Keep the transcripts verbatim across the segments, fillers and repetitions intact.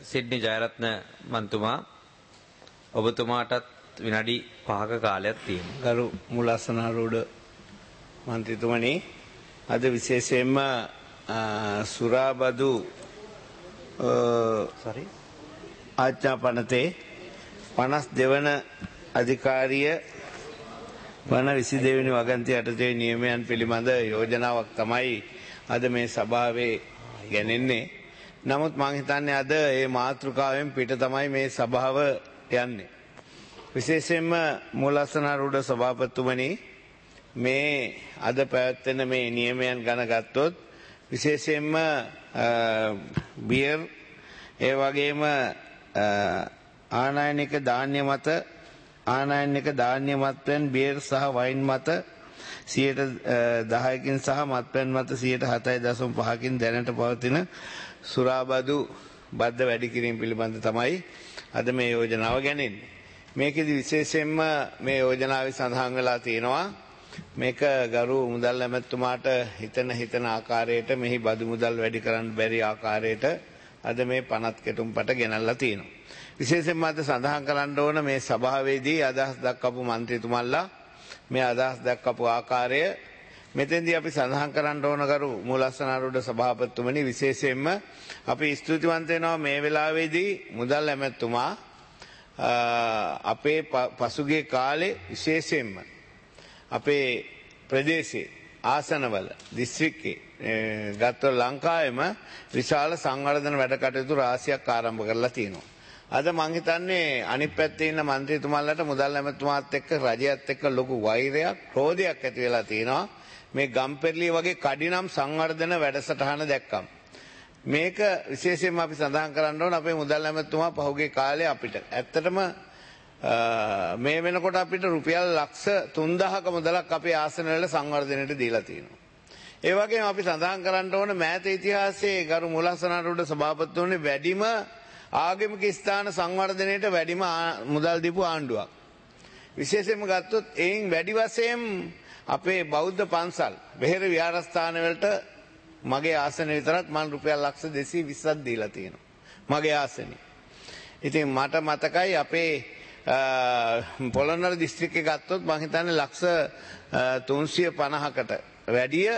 Sydney Jayaratne මන්තුමා ඔබතුමාටත් විනාඩි පහක කාලයක් තියෙනවා. ගරු මුලස්සනාරූඪ මන්ත්‍රීතුමනි, අද විශේෂයෙන්ම සුරාබදු sorry ආඥා පනතේ පනස් දෙවන අධිකාරිය වන විසි දෙවෙනි වගන්ති යටතේ නියමයන් පිළිබඳ යෝජනාවක් තමයි අද මේ සභාවේ ගෙනෙන්නේ. නමුත් මම හිතන්නේ අද මේ මාතෘකාවෙන් පිට තමයි මේ සභාව යන්නේ. විශේෂයෙන්ම මූලස්සනාරූඪ සභාපතිතුමනි, මේ අද පැවැත්වෙන මේ නියමයන් ගණ ගත්තොත් විශේෂයෙන්ම බියර් ඒ වගේම ආනයනික ධාන්‍ය මත ආනයනික ධාන්‍ය මත්පැන් බියර් සහ වයින් මත සියයට දහයකින් සහ මත්පැන් මත සියයට හතයි දශම පහකින් දැනට පවතින සුරාබදු බද්ධ වැඩි කිරීම පිළිබඳ තමයි අද මේ යෝජනාව ගැනෙන්නේ. මේකෙදි විශේෂයෙන්ම මේ යෝජනාවේ සඳහන් වෙලා තියෙනවා මේක ගරු මුදල් ඇමතුමාට හිතන හිතන ආකාරයට මෙහි බදු මුදල් වැඩි කරන්න බැරි ආකාරයට අද මේ පනත් කෙටුම්පට ගෙනල්ලා තියෙනවා. විශේෂයෙන්ම අද සඳහන් කරන්න ඕන මේ සභාවේදී අදහස් දක්වපු මන්ත්‍රීතුමන්ලා මේ අදහස් දක්වපු ආකාරය මෙතෙන්දී අපි සඳහන් කරන්න ඕන ගරු මූලස්සනාරූඪ සභාපතිතුමනි, විශේෂයෙන්ම අපි ස්තුතිවන්ත වෙනවා මේ වෙලාවේදී මුදල් ඇමතුමා අපේ පසුගිය කාලේ විශේෂයෙන්ම අපේ ප්‍රදේශයේ ආසනවල දිස්ත්‍රික්කේ ගත්තොත් ලංකාවේම විශාල සංවර්ධන වැඩ කටයුතු රාශියක් ආරම්භ කරලා තියෙනවා. අද මං හිතන්නේ අනිත් පැත්තේ ඉන්න മന്ത്രിතුමාලට මුදල් ඇමතුමාත් එක්ක රජයත් එක්ක ලොකු වෛරයක්, ක්‍රෝධයක් ඇති වෙලා තියෙනවා. මේ ගම්පෙරළිය වගේ කඩිනම් සංවර්ධන වැඩසටහන දැක්කම මේක විශේෂයෙන්ම අපි සඳහන් කරන්න ඕන අපේ මුදල් ඇමතුමා පහුගිය කාලේ අපිට ඇත්තටම මේ වෙනකොට අපිට රුපියල් ලක්ෂ තුන්දහක මුදලක් අපේ ආසන වල සංවර්ධනයට දීලා තියෙනවා. ඒ වගේම අපි සඳහන් කරන්න ඕන මෑත ඉතිහාසයේ ගරු මුලස්සනාරූඪ සභාපතිතුමනි වැඩිම ආගමික ස්ථාන සංවර්ධනයට වැඩිම මුදල් දීපු ආණ්ඩුවක්. විශේෂයෙන්ම ගත්තොත් එයින් වැඩි වශයෙන් අපේ බෞද්ධ පන්සල් වෙහෙර විහාරස්ථාන වලට මගේ ආසන විතරක් මම රුපියල් ලක්ෂ දෙසිය විස්සක් දීලා තියෙනවා මගේ ආසනේ. ඉතින් මට මතකයි අපේ පොළොන්නරු දිස්ත්‍රික්කේ ගත්තොත් මම හිතන්නේ ලක්ෂ තුන්සිය පනහකට වැඩිය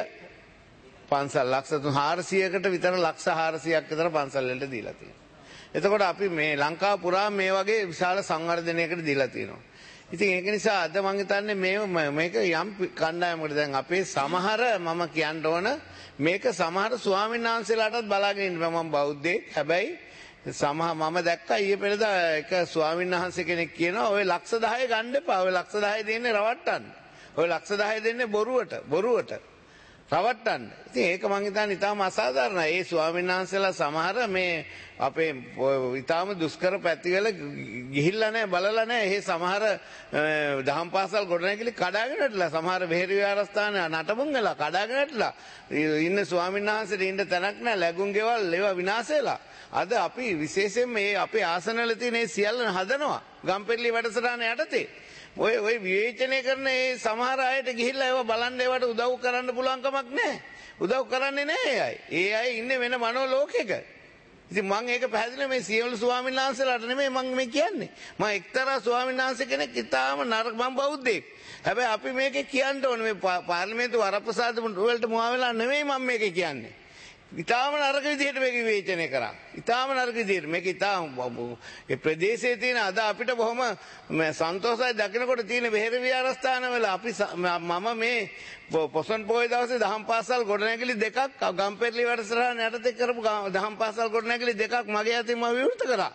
පන්සල් ලක්ෂ හාරසියයකට විතර ලක්ෂ හාරසියයක් විතර පන්සල් වලට දීලා තියෙනවා. එතකොට අපි මේ ලංකාව පුරා මේ වගේ විශාල සංවර්ධනයකට දීලා තියෙනවා. ඉතින් ඒක නිසා අද මම හිතන්නේ මේ මේක යම් කණ්ඩායමකට දැන් අපේ සමහර මම කියන්න ඕන මේක සමහර ස්වාමීන් වහන්සේලාටත් බලාගෙන ඉන්න මම බෞද්ධයෙක්. හැබැයි සමහර මම දැක්කා ඊයේ පෙරේදා එක ස්වාමීන් වහන්සේ කෙනෙක් කියනවා ඔය ලක්ෂ දහය ගන්න එපා. ඔය ලක්ෂ දහය දෙන්නේ රවට්ටන්න. ඔය ලක්ෂ දහය දෙන්නේ බොරුවට බොරුවට රවට්ටන්න. ඉතින් ඒක මං හිතන්නේ ඊටාම අසාධාරණයි. ඒ ස්වාමීන් වහන්සේලා සමහර මේ අපේ ඊටාම දුෂ්කර පැතිවල ගිහිල්ලා නැහැ බලලා නැහැ. ඒ සමහර දහම් පාසල් ගොඩනැගිලි කඩාගෙන ඉట్లా සමහර වෙහෙර විහාරස්ථාන නටබුන් වෙලා කඩාගෙන ඉట్లా ඉන්න ස්වාමීන් වහන්සේට ඉන්න තැනක් නැහැ. ලැබුම් ගෙවල් ඒවා විනාශ වෙලා. අද අපි විශේෂයෙන් මේ අපේ ආසනවල තියෙන මේ සියල්ල හදනවා ගම්පෙරළි වැඩසටහන යටතේ. ඔය ඔය විවේචනය කරන ඒ සමහර අයට ගිහිල්ලා ඒවා බලන්න ඒවට උදව් කරන්න පුළුවන් කමක් නැහැ. උදව් කරන්නේ නැහැ ඒ අය. ඒ අය ඉන්නේ වෙන මනෝ ලෝකයක. ඉතින් මම ඒක පැහැදිලිව මේ සියලු ස්වාමීන් වහන්සේලාට නෙමෙයි මම මේ කියන්නේ. මම එක්තරා ස්වාමීන් වහන්සේ කෙනෙක් ඉතාම නරක මම බෞද්ධයෙක්. හැබැයි අපි මේකේ කියන්න ඕනේ මේ පාර්ලිමේන්තු වරප්‍රසාද වලට මුවා වෙලා නෙමෙයි මම මේකේ කියන්නේ. ඉතාම නරක විදිහට මේක විවේචනය කරා. ඉතාම නරක විදිහට මේක ඉතාම ඒ ප්‍රදේශයේ තියෙන අද අපිට බොහොම සන්තෝෂයි දකිනකොට තියෙන වෙහෙර විහාරස්ථානවල අපි මම මේ පොසොන් පොය දවසේ දහම් පාසල් ගොඩනැගිලි දෙකක් ගම්පෙරළි වැඩසටහන යටතේ කරපු දහම් පාසල් ගොඩනැගිලි දෙකක් මගේ අතින් මම විවෘත කරා.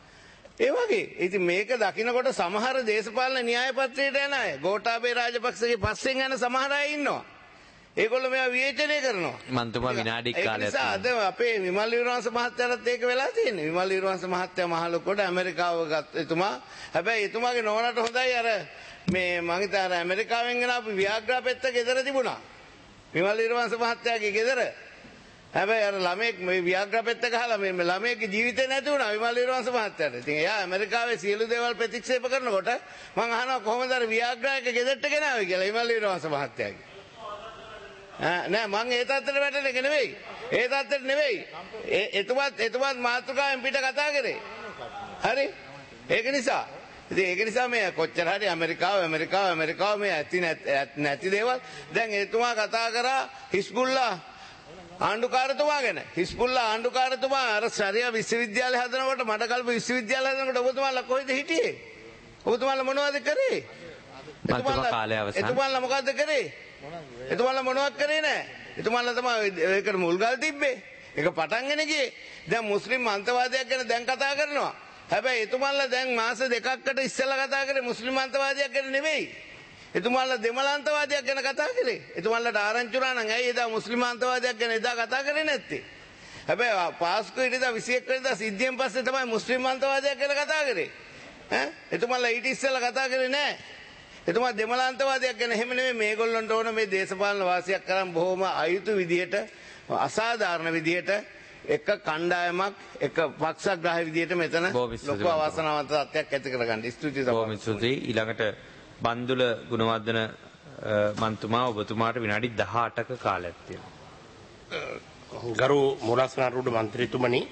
ඒ වගේ ඉතින් මේක දකිනකොට සමහර දේශපාලන න්‍යාය පත්‍රයට යන අය ගෝඨාභය රාජපක්ෂගේ පස්සෙන් යන සමහර අය ඉන්නවා. ඒගොල්ලෝ මේවා විවේචනය කරනවා. මන්තුමා විනාඩි කාලයක් තියෙනවා. අද අපේ විමල් විරවංශ මහත්තයාට ඒක වෙලා තියෙන්නේ. විමල් විරවංශ මහත්තයා මහලොකුට ඇමරිකාව ගත්ත එතුමා. හැබැයි එතුමාගේ නෝනට හොඳයි අර මේ මං හිතා අර ඇමරිකාවෙන් ගෙන අපි වියාග්‍රා පෙත්ත ගෙදර තිබුණා. විමල් විරවංශ මහත්තයාගේ ගෙදර. හැබැයි අර ළමෙක් මේ වියාග්‍රා පෙත්ත ගහලා මේ ළමයෙක්ගේ ජීවිතේ නැති වුණා විමල් විරවංශ මහත්තයාට. ඉතින් එයා ඇමරිකාවේ සියලු දේවල් ප්‍රතික්ෂේප කරනකොට මං අහනවා කොහොමද අර වියාග්‍රා එක ගෙදරට ගෙනාවේ කියලා විමල් විරවංශ මහත්තයාගේ. නෑ මං ඒ තත්ත්වෙට වැටෙන්නේ නෙවෙයි. ඒ තත්ත්වෙට නෙවෙයි. එතුමාත් එතුමාත් මාතෘකාවෙන් පිට කතා කරේ. හරි? ඒක නිසා ඉතින් ඒක නිසා මේ කොච්චර හරි ඇමරිකාව ඇමරිකාව ඇමරිකාව මේ ඇති නැති දේවල් දැන් එතුමා කතා කරා හිස්බුල්ලා ආණ්ඩුකාරතුමා ගැන. හිස්බුල්ලා ආණ්ඩුකාරතුමා අර ශරියා විශ්වවිද්‍යාලය හදනකොට මඩකල්ප විශ්වවිද්‍යාලය හදනකොට ඔබතුමාලා කොහෙද හිටියේ? ඔබතුමාලා මොනවද කරේ? එතුමාලා මොකද්ද කරේ? එතුමාලා මොනවද කරේ නැහැ? එතුමාලා තමයි ඒකට මුල්ගල් තිබ්බේ. ඒක පටන්ගෙන ගියේ. දැන් මුස්ලිම් අන්තවාදයක් ගැන දැන් කතා කරනවා. හැබැයි එතුමාලා දැන් මාස දෙකකට ඉස්සෙල්ලා කතා කරේ මුස්ලිම් අන්තවාදයක් ගැන නෙවෙයි. එතුමාලා දෙමළ අන්තවාදයක් ගැන කතා කරේ. එතුමාලාට ආරංචි වුණා නම් ඇයි එදා මුස්ලිම් අන්තවාදයක් ගැන එදා කතා කරේ නැත්තේ? හැබැයි පාස්කු ඉරිදා විසි එක් වෙනිදා සිද්ධියෙන් පස්සේ තමයි මුස්ලිම් අන්තවාදයක් ගැන කතා කරේ. ඈ එතුමාලා ඊට ඉස්සෙල්ලා කතා කරේ නැහැ. එතුමා දෙමළ අන්තවාදයක් ගැන එහෙම නෙමෙයි මේගොල්ලන්ට ඕන මේ දේශපාලන වාසියක් කරන් බොහොම අයුතු විදියට අසාධාරණ විදියට එක කණ්ඩායමක් එක පක්ෂග්‍රාහී විදියට මෙතන ලොකු අවාසනාවන්ත තත්ත්වයක් ඇති කරගන්න. ස්තුතියි තමයි. බොහොම ස්තුතියි. ඊළඟට බන්දුල ගුණවර්ධන මන්තුමා ඔබතුමාට විනාඩි දහඅටක කාලයක් තියෙනවා. ගරු මුරස්නාරුඩ මන්ත්‍රීතුමනි,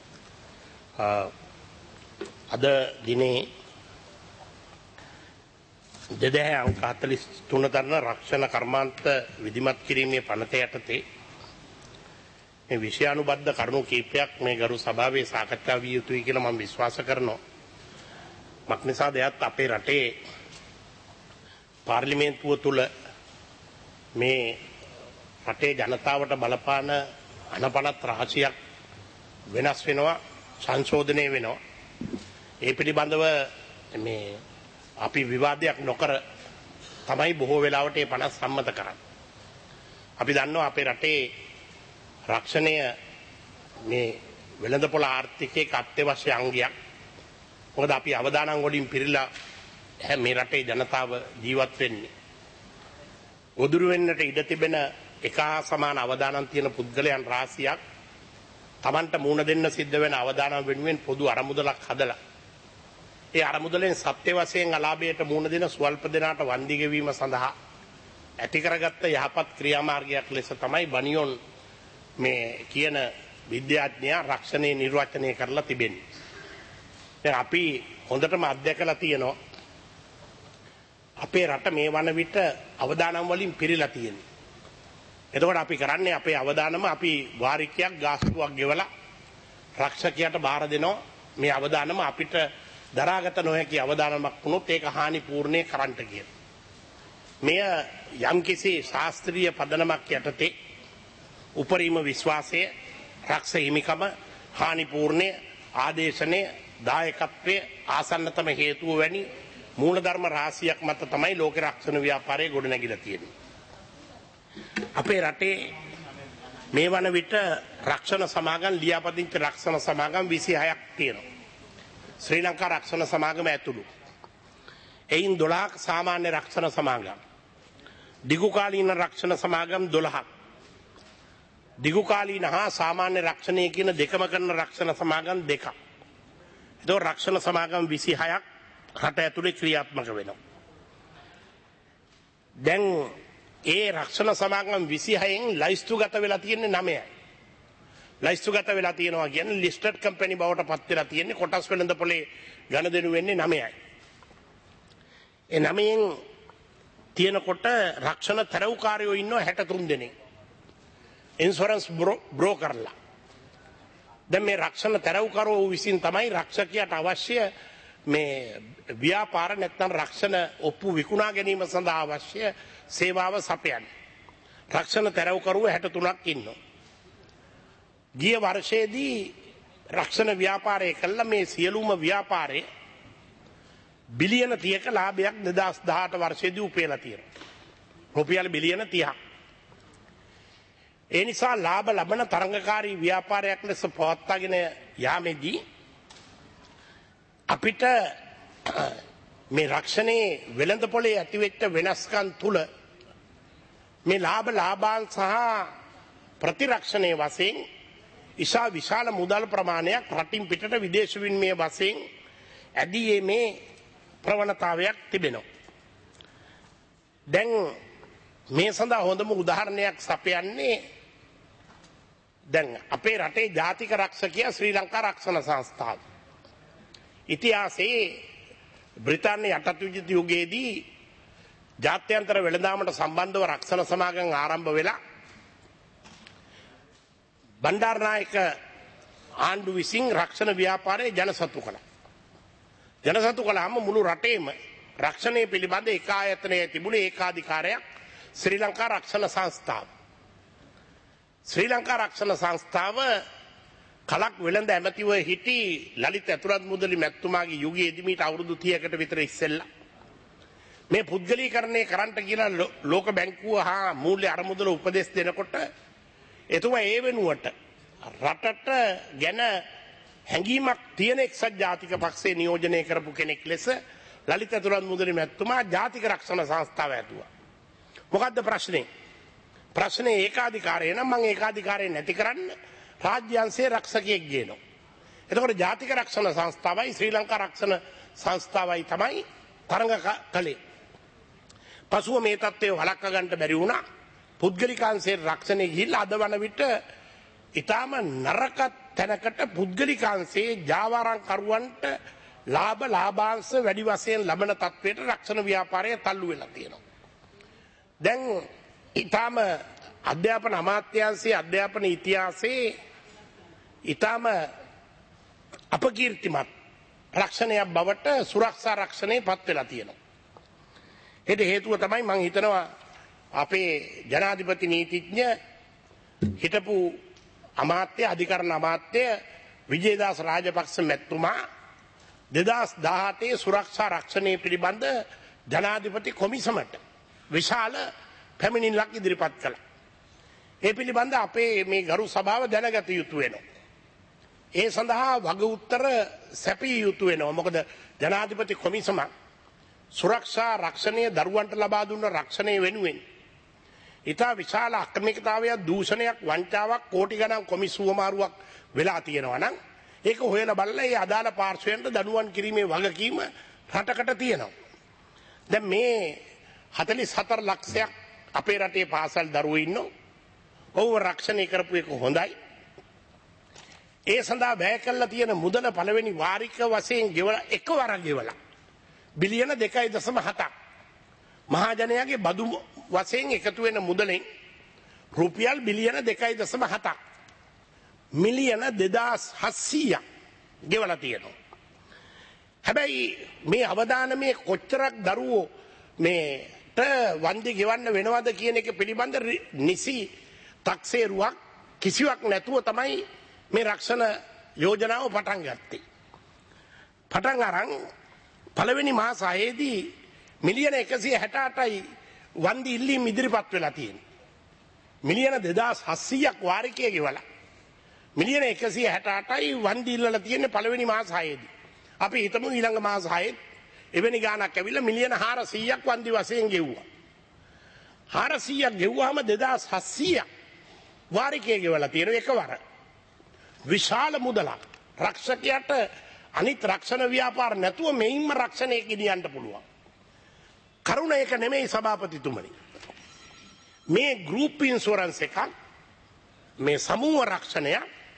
අද දිනේ දෙදහ අංක හතළිස් තුන දරන රක්ෂණ කර්මාන්ත විධිමත් කිරීමේ පනත යටතේ මේ විෂයානුබද්ධ කරුණු කීපයක් මේ ගරු සභාවේ සාකච්ඡා විය යුතුයි කියලා මම විශ්වාස කරනවා. මක්නිසාද එයත් අපේ රටේ පාර්ලිමේන්තුව තුල මේ රටේ ජනතාවට බලපාන අනපනත් රාශියක් වෙනස් වෙනවා, සංශෝධනය වෙනවා. ඒ පිළිබඳව මේ අපි විවාදයක් නොකර තමයි බොහෝ වෙලාවට ඒ පනස් සම්මත කරන්නේ. අපි දන්නවා අපේ රටේ රක්ෂණය මේ වෙළඳපොළ ආර්ථිකයේ අත්‍යවශ්‍ය අංගයක්. මොකද අපි අවදානම් වලින් පිරීලා මේ රටේ ජනතාව ජීවත් වෙන්නේ. උදුරු වෙන්නට ඉඩ තිබෙන එක හා සමාන අවදානම් තියෙන පුද්ගලයන් රාශියක් Tamanට මුණ දෙන්න සිද්ධ වෙන අවදානම් වෙනුවෙන් පොදු අරමුදලක් හදලා ඒ අරමුදලෙන් සත්‍ය වශයෙන් අලාභයට මුණ දෙන ස්වල්ප දෙනාට වන්දි ගෙවීම සඳහා ඇති කරගත්ත යහපත් ක්‍රියාමාර්ගයක් ලෙස තමයි බනියොන් මේ කියන විද්‍යාඥයා රක්ෂණය නිර්වචනය කරලා තිබෙන්නේ. දැන් අපි හොඳටම අත්දැකලා තියෙනවා අපේ රට මේ වන විට අවදානම් වලින් පිරීලා තියෙනවා. එතකොට අපි කරන්නේ අපේ අවදානම අපි වාරිකයක් ගාස්තුවක් ගෙවලා රක්ෂකයාට බාර දෙනවා. මේ අවදානම අපිට දරාගත නොහැකි අවදානමක් වුණොත් ඒක හානි පූර්ණේ කරන්ට කියන. මෙය යම්කිසි ශාස්ත්‍රීය පදනමක් යටතේ උපරිම විශ්වාසය, රක්ෂ හිමිකම, හානි පූර්ණේ, ආදේශනය, දායකත්වය, ආසන්නතම හේතුව වැනි මූලධර්ම රාශියක් මත තමයි ලෝක රක්ෂණ ව්‍යාපාරය ගොඩනැගිලා තියෙන්නේ. අපේ රටේ මේ වන විට රක්ෂණ සමාගම් ලියාපදිංචි රක්ෂණ සමාගම් විසි හයක් තියෙනවා. ශ්‍රී ලංකා රක්ෂණ සමාගම ඇතුළු. එයින් දොළහක් සාමාන්‍ය රක්ෂණ සමාගම්. දිගුකාලීන රක්ෂණ සමාගම් දොළහක්. දිගුකාලීන හා සාමාන්‍ය රක්ෂණය කියන දෙකම කරන රක්ෂණ සමාගම් දෙකක්. එතකොට රක්ෂණ සමාගම් විසි හයක් රට ඇතුලේ ක්‍රියාත්මක වෙනවා. දැන් ඒ රක්ෂණ සමාගම් විසි හයෙන් ලයිස්තුගත වෙලා තියෙන්නේ නවයයි. ලයිස්තුගත වෙලා තියෙනවා කියන්නේ ලිස්ටඩ් කම්පැනි බවට පත් වෙලා තියෙන්නේ කොටස් වෙළඳපොලේ ගණදෙනු වෙන්නේ නවයයි. ඒ නවයෙන් තියෙනකොට රක්ෂණ තරවුකාරයෝ ඉන්නවා හැට තුන් දෙනෙක්. ඉන්ෂුරන්ස් බ්‍රෝකර්ලා. දැන් මේ රක්ෂණ තරවුකාරයෝ විසින් තමයි රක්ෂකයාට අවශ්‍ය මේ ව්‍යාපාර නැත්නම් රක්ෂණ ඔප්පු විකුණා ගැනීම සඳහා අවශ්‍ය සේවාව සපයන්නේ. රක්ෂණ තරවුකරුවෝ හැට තුනක් ඉන්නවා. ගිය වර්ෂයේදී රක්ෂණ ව්‍යාපාරය කළා මේ සියලුම ව්‍යාපාරේ බිලියන තිහක ලාභයක් දෙදහස් දහඅට වර්ෂයේදී උපයලා තියෙනවා. රුපියල් බිලියන තිහක්. ඒ නිසා ලාභ ලබන තරංගකාරී ව්‍යාපාරයක් ලෙස පවත්වාගෙන යාමේදී අපිට මේ රක්ෂණයේ වෙළඳපොලේ ඇතිවෙච්ච වෙනස්කම් තුල මේ ලාභ ලාභාං සහ ප්‍රතිරක්ෂණයේ වශයෙන් ඉෂා විශාල මුදල් ප්‍රමාණයක් රටින් පිටට විදේශ විනිමය වශයෙන් ඇදී මේ ප්‍රවණතාවයක් තිබෙනවා. දැන් මේ සඳහා හොඳම උදාහරණයක් සපයන්නේ දැන් අපේ රටේ ජාතික රක්ෂකයා ශ්‍රී ලංකා රක්ෂණ සංස්ථාව. ඉතිහාසයේ බ්‍රිතාන්‍ය යටත් යුගයේදී ජාත්‍යන්තර වෙළඳාමට සම්බන්ධව රක්ෂණ සමාගම් ආරම්භ වෙලා බණ්ඩාරනායක ආණ්ඩු විසින් රක්ෂණ ව්‍යාපාරයේ ජනසතු කළා. ජනසතු කළාම මුළු රටේම රක්ෂණය පිළිබඳ එක ආයතනයේ තිබුණේ ඒකාධිකාරයක් ශ්‍රී ලංකා රක්ෂණ සංස්ථාව. ශ්‍රී ලංකා රක්ෂණ සංස්ථාව කලක් වෙළඳ ඇමතිව හිටි ලලිත් ඇතුළත් මුදලි මැතිතුමාගේ යුගයේදී මීට අවුරුදු තිහකට විතර ඉස්සෙල්ලා මේ පුද්ගලීකරණය කරන්නට කියලා ලෝක බැංකුව හා මූල්‍ය අරමුදල උපදෙස් දෙනකොට එතුමා ඒ වෙනුවට රටට ගැන හැඟීමක් තියෙන එක්සත් ජාතික පක්ෂයේ නියෝජනය කරපු කෙනෙක් ලෙස ලලිත ඇතුළත් මුදලි මැතිතුමා ජාතික රක්ෂණ සංස්ථාව ඇතුවා. මොකද්ද ප්‍රශ්නේ? ප්‍රශ්නේ ඒකාධිකාරය නම් මම ඒකාධිකාරය නැති කරන්න රාජ්‍ය අංශයේ රක්ෂකයෙක් ගේනවා. එතකොට ජාතික රක්ෂණ සංස්ථාවයි ශ්‍රී ලංකා රක්ෂණ සංස්ථාවයි තමයි තරඟ කළේ. පසුව මේ තත්ත්වය වළක්වා ගන්න බැරි වුණා. පුද්ගලිකාංශයේ රක්ෂණය ගිහිල්ලා අද වන විට ඊටාම නරක තැනකට පුද්ගලිකාංශයේ ජාවාරම් කරුවන්ට ලාභ ලාභාංශ වැඩි වශයෙන් ලබන තත්ත්වයට රක්ෂණ ව්‍යාපාරය තල්ලු වෙලා තියෙනවා. දැන් ඊටාම අධ්‍යාපන අමාත්‍යාංශයේ අධ්‍යාපන ඉතිහාසයේ ඊටාම අපකීර්තිමත් රක්ෂණයක් බවට සුරක්ෂා රක්ෂණය පත් වෙලා තියෙනවා. ඒට හේතුව තමයි මම හිතනවා අපේ ජනාධිපති නීතිඥ හිටපු අමාත්‍ය අධිකරණ අමාත්‍ය විජේදාස රාජපක්ෂ මැතිතුමා දෙදහස් දහඅටේ සුරක්ෂා රක්ෂණය පිළිබඳ ජනාධිපති කොමිසමට විශාල පැමිණිල්ලක් ඉදිරිපත් කළා. ඒ පිළිබඳ අපේ මේ ගරු සභාව දැනගත යුතු වෙනවා. ඒ සඳහා වග උත්තර සැපිය යුතු වෙනවා. මොකද ජනාධිපති කොමිසම සුරක්ෂා රක්ෂණය දරුවන්ට ලබා දුන්න රක්ෂණය වෙනුවෙන් ඉතා විශාල අක්‍රමිකතාවයක් දූෂණයක් වංචාවක් කෝටි ගණන් කොමිස් හුවමාරුවක් වෙලා තියෙනවා නම් ඒක හොයලා බලලා ඒ අදාළ පාර්ශ්වයන්ට දඬුවම් කිරීමේ වගකීම රටකට තියෙනවා. දැන් මේ හතළිස් හතර ලක්ෂයක් අපේ රටේ පාසල් දරුවෝ ඉන්නෝ. ඔව්ව රක්ෂණය කරපු එක හොඳයි. ඒ සඳහා වැය කළා තියෙන මුදල පළවෙනි වාරික වශයෙන් ගෙවලා එකවර ගෙවලා බිලියන දෙකයි දශම හතක් මහජනයාගේ බදු වශයෙන් එකතු වෙන මුදලෙන් රුපියල් බිලියන දෙකයි දශම හතක් මිලියන දෙදාස් හත්සීයක් ගෙවලා තියෙනවා. හැබැයි මේ අවදානමේ කොච්චරක් දරුවෝ මේට වන්දි ගෙවන්න වෙනවද කියන එක පිළිබඳ නිසි තක්සේරුවක් කිසිවක් නැතුව තමයි මේ රක්ෂණ යෝජනාව පටන් ගත්තේ. පටන් අරන් පළවෙනි මාස හයේදී මිලියන එකසිය හැට අටයි වන්දි ඉල්ලීම් ඉදිරිපත් වෙලා තියෙනවා. මිලියන දෙදාස් හත්සීයක් වාරිකය ගෙවලා මිලියන එකසිය හැට අටයි වන්දි ඉල්ලලා තියෙන්නේ පළවෙනි මාස හයේදී. අපි හිතමු ඊළඟ මාස හයේත් එවැනි ගාණක් ඇවිල්ලා මිලියන හාරසීයක් වන්දි වශයෙන් ගෙවුවා. හාරසීයක් ගෙවුවාම දෙදාස් හත්සීයක් වාරිකය ගෙවලා තියෙන එකවර. විශාල මුදලක් රක්ෂකයාට අනිත් රක්ෂණ ව්‍යාපාර නැතුව මෙයින්ම රක්ෂණය ගෙනියන්න පුළුවන්. කරුණ එක නෙමෙයි සභාපතිතුමනි. මේ ගෲප් ඉන්ෂුරන්ස් එකක් මේ සමූහ රක්ෂණය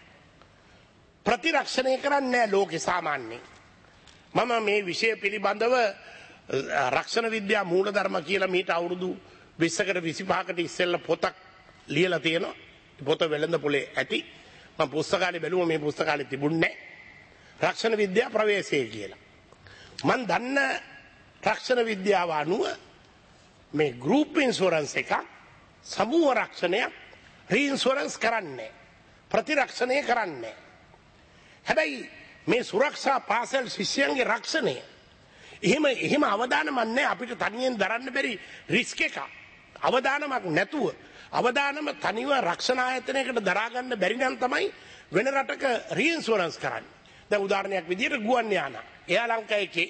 ප්‍රතිරක්ෂණය කරන්නේ නැහැ ලෝකේ සාමාන්‍යයෙන්. මම මේ විෂය පිළිබඳව රක්ෂණ විද්‍යා මූලධර්ම කියලා මීට අවුරුදු විස්සකට විසිපහකට ඉස්සෙල්ලා පොතක් ලියලා තියෙනවා. පොත වෙළඳ පොලේ ඇති. මම පුස්තකාලේ බැලුවා මේ පුස්තකාලේ තිබුණේ නැහැ. රක්ෂණ විද්‍යා ප්‍රවේශය කියලා. මම දන්න රක්ෂණ විද්‍යාව අනුව මේ ගෲප් ඉන්ෂුරන්ස් එකක් සමූහ රක්ෂණයක් රීඉන්ෂුරන්ස් කරන්නේ ප්‍රතිරක්ෂණය කරන්නේ. හැබැයි මේ සුරක්ෂා පාසල් ශිෂ්‍යයන්ගේ රක්ෂණය එහෙම එහෙම අවදානමක් නැහැ. අපිට තනියෙන් දරන්න බැරි රිස්ක් එකක්. අවදානමක් නැතුව අවදානම තනිව රක්ෂණ ආයතනයකට දරා ගන්න බැරි නම් තමයි වෙන රටක රීඉන්ෂුරන්ස් කරන්නේ. දැන් උදාහරණයක් විදිහට ගුවන් යාන එයා ලංකාවේ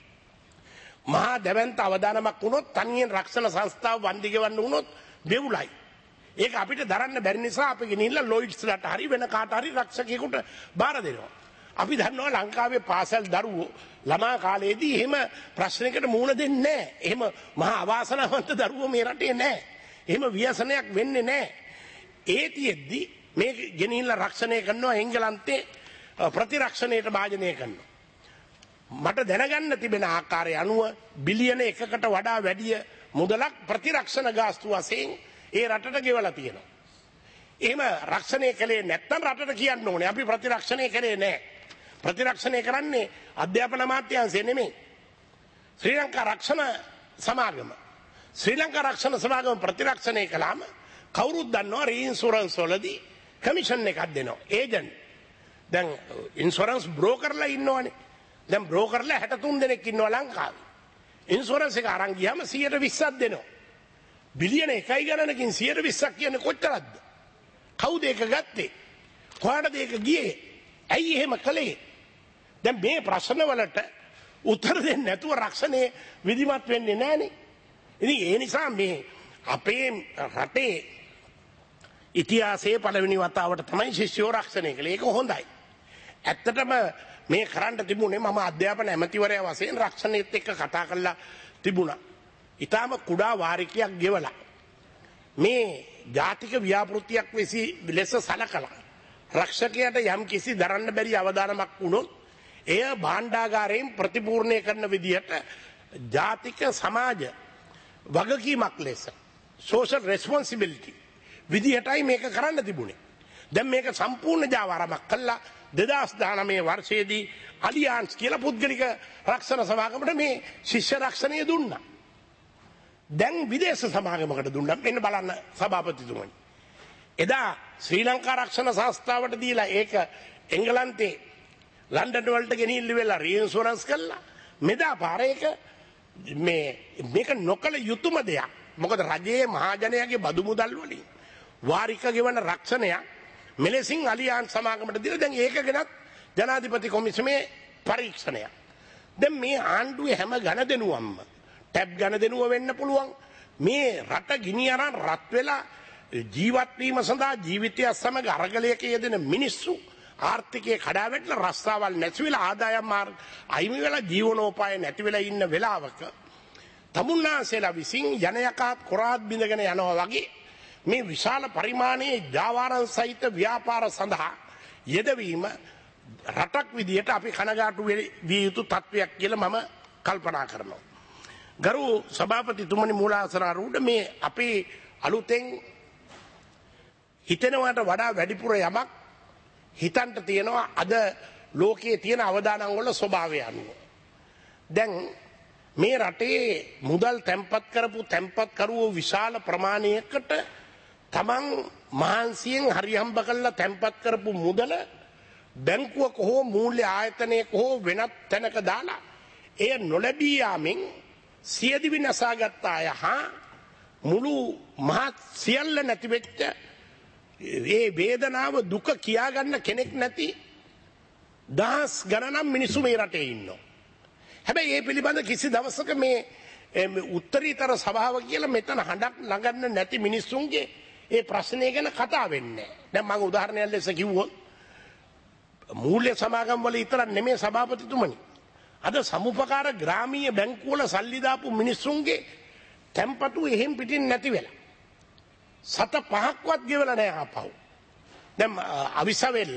මහා දැවැන්ත අවදානමක් වුණොත් තනියෙන් රක්ෂණ සංස්ථාව වන්දි ගෙවන්න වුණොත් දෙවුලයි. ඒක අපිට දරන්න බැරි නිසා අපි ගෙනිහිල්ලා ලොයිඩ්ස්ලට හරි වෙන කාට හරි රක්ෂකයෙකුට බාර දෙනවා. අපි දන්නවා ලංකාවේ පාසල් දරුවෝ ළමා කාලේදී එහෙම ප්‍රශ්නයකට මුහුණ දෙන්නේ නැහැ. එහෙම මහා අවාසනාවන්ත දරුවෝ මේ රටේ නැහැ. එහෙම ව්‍යසනයක් වෙන්නේ නැහැ. ඒ තියෙද්දි මේ ගෙනිහිල්ලා රක්ෂණය කරනවා එංගලන්තේ ප්‍රතිරක්ෂණයට භාජනය කරනවා. මට දැනගන්න තිබෙන ආකාරය අනුව බිලියන එකකට වඩා වැඩිය මුදලක් ප්‍රතිරක්ෂණ ගාස්තු වශයෙන් ඒ රටට ගෙවලා තියෙනවා. එහෙම රක්ෂණය කළේ නැත්නම් රටට කියන්න ඕනේ අපි ප්‍රතිරක්ෂණය කරේ නැහැ. ප්‍රතිරක්ෂණය කරන්නේ අධ්‍යාපන අමාත්‍යාංශය නෙමෙයි. ශ්‍රී ලංකා රක්ෂණ සමාගම. ශ්‍රී ලංකා රක්ෂණ සමාගම ප්‍රතිරක්ෂණය කළාම කවුරුත් දන්නවා රීඉන්ෂුරන්ස් වලදී කමිෂන් එකක් දෙනවා. ඒජන්ට්. දැන් ඉන්ෂුරන්ස් බ්‍රෝකර්ලා ඉන්නවනේ. දැන් බ්‍රෝකර්ලා හැට තුන් දෙනෙක් ඉන්නවා ලංකාවේ. ඉන්ෂුරන්ස් එක අරන් ගියාම සියයට විස්සක් දෙනවා. බිලියන එකයි ගණනකින් සියයට විස්සක් කියන්නේ කොච්චරද? කවුද ඒක ගත්තේ? කොහාටද ඒක ගියේ? ඇයි එහෙම කළේ? දැන් මේ ප්‍රශ්න වලට උත්තර දෙන්නේ නැතුව රක්ෂණය විධිමත් වෙන්නේ නැහනේ. ඉතින් ඒ නිසා මේ අපේ රටේ ඉතිහාසයේ පළවෙනි වතාවට තමයි ශිෂ්‍යෝ රක්ෂණය කළේ. ඒක හොඳයි. ඇත්තටම මේ කරන්න තිබුණේ මම අධ්‍යාපන ඇමතිවරයා වශයෙන් රක්ෂණයත් එක්ක කතා කරලා තිබුණා. ඊටාම කුඩා වාරිකයක් ගෙවලා මේ ජාතික ව්‍යාපෘතියක් වෙසි ලෙස සලකලා රක්ෂකයාට යම් කිසි දරන්න බැරි අවදානමක් වුණොත් එය භාණ්ඩාගාරයෙන් ප්‍රතිපූර්ණය කරන විදිහට ජාතික සමාජ වගකීමක් ලෙස social responsibility විදිහටයි මේක කරන්න තිබුණේ. දැන් මේක සම්පූර්ණ ජාවාරමක් කළා දෙදහස් දහනවය වර්ෂයේදී අලියාන්ස් කියලා පුද්ගලික රක්ෂණ සමාගමට මේ ශිෂ්‍ය රක්ෂණය දුන්නා. දැන් විදේශ සමාගමකට දුන්නා. මෙන්න බලන්න සභාපතිතුමනි. එදා ශ්‍රී ලංකා රක්ෂණ සංස්ථාවට දීලා ඒක එංගලන්තේ ලන්ඩන් වලට ගෙනිහිල්ල වෙලා රීඉන්ෂුරන්ස් කළා. මෙදා පාරේක මේ මේක නොකල යුතුයම දෙයක්. මොකද රජයේ මහජනයාගේ බදු මුදල් වලින් වාරික ගෙවන රක්ෂණයක් මෙලෙසින් අලියාන්ස් සමාගමට දීලා දැන් ඒක ගැනත් ජනාධිපති කොමිසමේ පරීක්ෂණයක්. දැන් මේ ආණ්ඩුවේ හැම ගණදෙනුවම්ම ටැබ් ගණදෙනුව වෙන්න පුළුවන්. මේ රට ගිනි අරන් රත් වෙලා ජීවත් වීම සඳහා ජීවිතය සමග අරගලයක යෙදෙන මිනිස්සු ආර්ථිකයේ කඩා වැටලා රස්සාවල් නැති වෙලා ආදායම් මාර්ග අයිමි වෙලා ජීවනෝපාය නැති වෙලා ඉන්න වෙලාවක තමුන්නාන්සේලා විසින් යනයකාත් කොරාත් බිඳගෙන යනවා වගේ මේ විශාල පරිමාණයේ ජාවාරම් සහිත ව්‍යාපාර සඳහා යෙදවීම රටක් විදියට අපි කනගාටු විය යුතු තත්වයක් කියලා මම කල්පනා කරනවා. ගරු සභාපතිතුමනි මූලාසනාරූඪ මේ අපේ අලුතෙන් හිතනවට වඩා වැඩිපුර යමක් හිතන්ට තියෙනවා අද ලෝකයේ තියෙන අවදානම් වල ස්වභාවය අනුව. දැන් මේ රටේ මුදල් තැන්පත් කරපු තැන්පත්කරුවෝ විශාල ප්‍රමාණයකට තමන් මහන්සියෙන් හරිහම්බ කරලා තැන්පත් කරපු මුදල බැංකුවක හෝ මූල්‍ය ආයතනයක හෝ වෙනත් තැනක දාලා එය නොලැබී යාමෙන් සියදිවි නසාගත් අය හා මුළු මහත් සියල්ල නැති වෙච්ච ඒ වේදනාව දුක කියාගන්න කෙනෙක් නැති දහස් ගණනක් මිනිස්සු මේ රටේ ඉන්නවා. හැබැයි ඒ පිළිබඳ කිසි දවසක මේ උත්තරීතර සභාව කියලා මෙතන හඬක් ළඟන්න නැති මිනිස්සුන්ගේ ඒ ප්‍රශ්නය ගැන කතා වෙන්නේ නැහැ. දැන් මම උදාහරණයක් ලෙස කිව්වොත් මූල්‍ය සමාගම් වල විතරක් නෙමෙයි සභාපතිතුමනි. අද සමුපකාර ග්‍රාමීය බැංකුව වල සල්ලි දාපු මිනිස්සුන්ගේ තැන්පතු එහෙම් පිටින් නැති වෙලා සත පහක්වත් ගෙවලා නැහැ ආපහු. දැන් අවිසවෙල්ල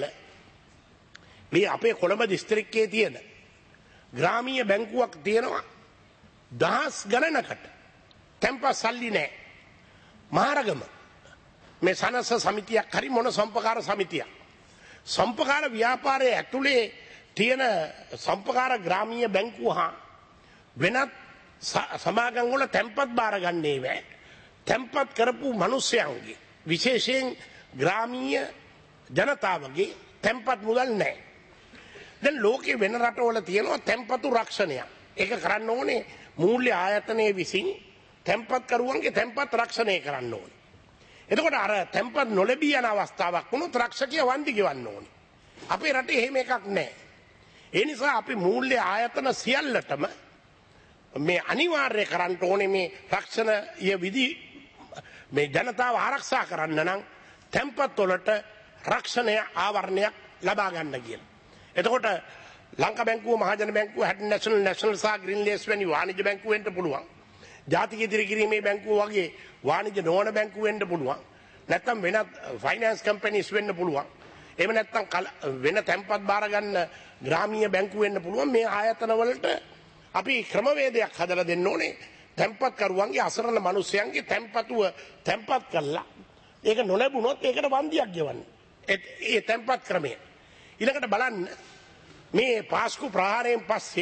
මේ අපේ කොළඹ දිස්ත්‍රික්කයේ තියෙන ග්‍රාමීය බැංකුවක් තියෙනවා දහස් ගණනකට තැන්පත් සල්ලි නැහැ. මහරගම මේ සනස සමිතියක් හරි මොන සම්පකාර සමිතියක් සම්පකාර ව්‍යාපාරයේ ඇතුලේ තියෙන සම්පකාර ග්‍රාමීය බැංකුව හා වෙනත් සමාගම් වල තැන්පත් බාරගන්නේ නැහැ. තැන්පත් කරපු මිනිස්යන්ගේ විශේෂයෙන් ග්‍රාමීය ජනතාවගේ තැන්පත් මුදල් නැහැ. දැන් ලෝකේ වෙන රටවල තියෙනවා තැන්පතු රක්ෂණයක්. ඒක කරන්න ඕනේ මූල්‍ය ආයතනයේ විසින් තැන්පත් කරුවන්ගේ තැන්පත් රක්ෂණය කරන්න ඕනේ. එතකොට අර තැන්පත් නොලැබී යන අවස්ථාවක් වුණොත් රක්ෂකයා වන්දි ගෙවන්න ඕනේ. අපේ රටේ එහෙම එකක් නැහැ. ඒ නිසා අපි මූල්‍ය ආයතන සියල්ලටම මේ අනිවාර්ය කරන්න ඕනේ මේ රක්ෂණීය විධි මේ ජනතාව ආරක්ෂා කරන්න නම් තැන්පත් වලට රක්ෂණය ආවරණයක් ලබා ගන්න කියලා. එතකොට ලංකා බැංකුව මහජන බැංකුව හැඩ් නැෂනල් නැෂනල් සහ ග්‍රීන්ලේස් වැනි වාණිජ්‍ය බැංකුව වෙන්න පුළුවන්. ජාතික ඉදිරි කිරීමේ බැංකුව වගේ වාණිජ්‍ය නොවන බැංකුව වෙන්න පුළුවන්. නැත්නම් වෙනත් ෆයිනෑන්ස් කම්පැනිස් වෙන්න පුළුවන්. එහෙම නැත්නම් වෙන තැන්පත් බාර ගන්න ග්‍රාමීය බැංකු වෙන්න පුළුවන්. මේ ආයතන වලට අපි ක්‍රමවේදයක් හදලා දෙන්න ඕනේ. තැන්පත් කරුවන්ගේ අසරණ මිනිස්යන්ගේ තැන්පතුව තැන්පත් කළා. ඒක නොලැබුණොත් ඒකට වන්දියක් ගෙවන්න. ඒ තැන්පත් ක්‍රමය. ඊළඟට බලන්න මේ පාස්කු ප්‍රහාරයෙන් පස්සේ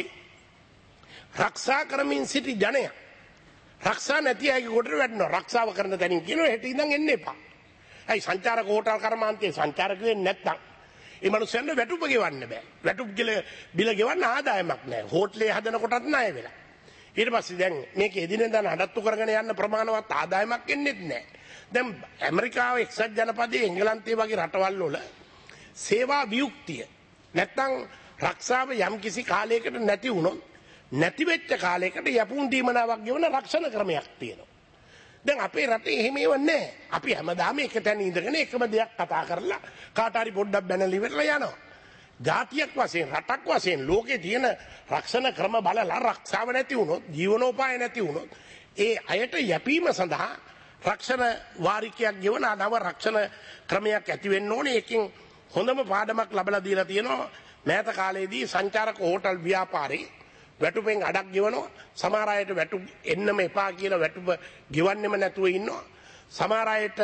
රක්ෂා කරමින් සිටි ජනයා රක්ෂා නැති අයගේ කොටට වැටෙනවා. රක්ෂාව කරන තැනින් කියනවා හෙට ඉඳන් එන්න එපා. ඇයි සංචාරක හෝටල් කර්මාන්තයේ සංචාරක වෙන්නේ නැත්තම් ඒ මිනිස්සුන්ට වැටුප ගෙවන්න බෑ. වැටුප් ගිල බිල ගෙවන්න ආදායමක් නැහැ. හෝටලේ හදන කොටත් ණය වෙලා. ඊට පස්සේ දැන් මේක එදිනෙදා නඩත්තු කරගෙන යන්න ප්‍රමාණවත් ආදායමක් එන්නේත් නැහැ. දැන් ඇමරිකාව එක්සත් ජනපදයේ එංගලන්තයේ වගේ රටවල් වල සේවා වියුක්තිය නැත්තම් රක්ෂාව යම් කිසි කාලයකට නැති වුණොත් නැති වෙච්ච කාලයකට යපුන් දීමනාවක් ගෙවන රක්ෂණ ක්‍රමයක් තියෙනවා. දැන් අපේ රටේ එහෙම ඒව නැහැ. අපි හැමදාම එක තැන ඉඳගෙන එකම දෙයක් කතා කරලා කාට හරි පොඩ්ඩක් බැනලා ඉවරලා යනවා. ජාතියක් වශයෙන් රටක් වශයෙන් ලෝකේ තියෙන රක්ෂණ ක්‍රම බලලා රක්ෂාව නැති වුණොත් ජීවනෝපාය නැති වුණොත් ඒ අයට යැපීම සඳහා රක්ෂණ වාරිකයක් ගෙවන නව රක්ෂණ ක්‍රමයක් ඇති වෙන්න ඕනේ. ඒකෙන් හොඳම පාඩමක් ලැබලා දීලා තියෙනවා. මෑත කාලේදී සංචාරක හෝටල් ව්‍යාපාරේ වැටුපෙන් අඩක් ගෙවනවා. සමහර අයට වැටුප එන්නම එපා කියලා වැටුප ගෙවන්නෙම නැතුව ඉන්නවා. සමහර අයට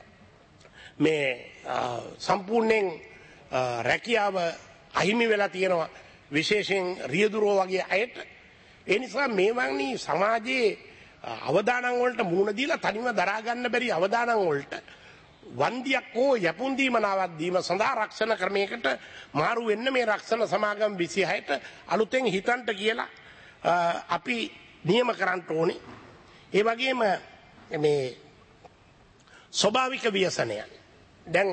මේ සම්පූර්ණයෙන් රැකියාව අහිමි වෙලා තියෙනවා. විශේෂයෙන් රියදුරෝ වගේ අයට. ඒ නිසා මේ වගේ සමාජයේ අවදානම් වලට මුහුණ දීලා තනිව දරා ගන්න බැරි අවදානම් වලට වන්දියක් හෝ යපුන් දීමනාවක් දීම සඳහා රක්ෂණ ක්‍රමයකට මාරු වෙන්න මේ රක්ෂණ සමාගම් විසිහයට අලුතෙන් හිතන්ට කියලා අපි නියම කරන්න ඕනේ. ඒ වගේම මේ ස්වභාවික ව්‍යසනයන් දැන්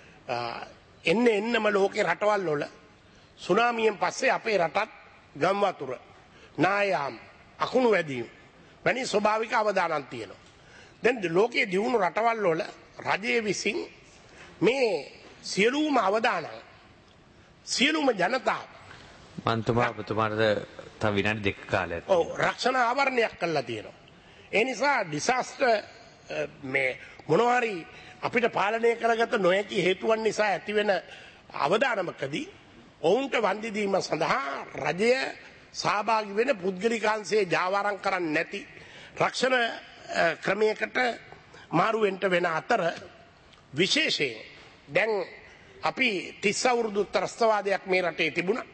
එන්න එන්නම ලෝකේ රටවල් වල සුනාමියෙන් පස්සේ අපේ රටත් ගම් වතුර නායාම් අකුණු වැදීම් වැනි ස්වභාවික අවදානම් තියෙනවා. දැන් ලෝකයේ දියුණු රටවල් වල රජයේ විසින් මේ සියලුම අවදානම් සියලුම ජනතාව මන්තුමා ඔබතුමාට තව විනාඩි දෙක කාලයක් ඔව් රක්ෂණ ආවරණයක් කරලා තියෙනවා. ඒ නිසා ඩිසාස්ටර් මේ මොනවාරි අපිට පාලනය කරගත නොහැකි හේතුවන් නිසා ඇතිවෙන අවදානමකදී ඔවුන්ට වන්දි දීම සඳහා රජය සහභාගී වෙන පුද්ගලිකාංශයේ ජාවාරම් කරන්නේ නැති රක්ෂණ ක්‍රමයකට මාරුවෙන්ට වෙන අතර විශේෂයෙන් දැන් අපි තිස් අවුරුදු ත්‍රස්තවාදයක් මේ රටේ තිබුණා.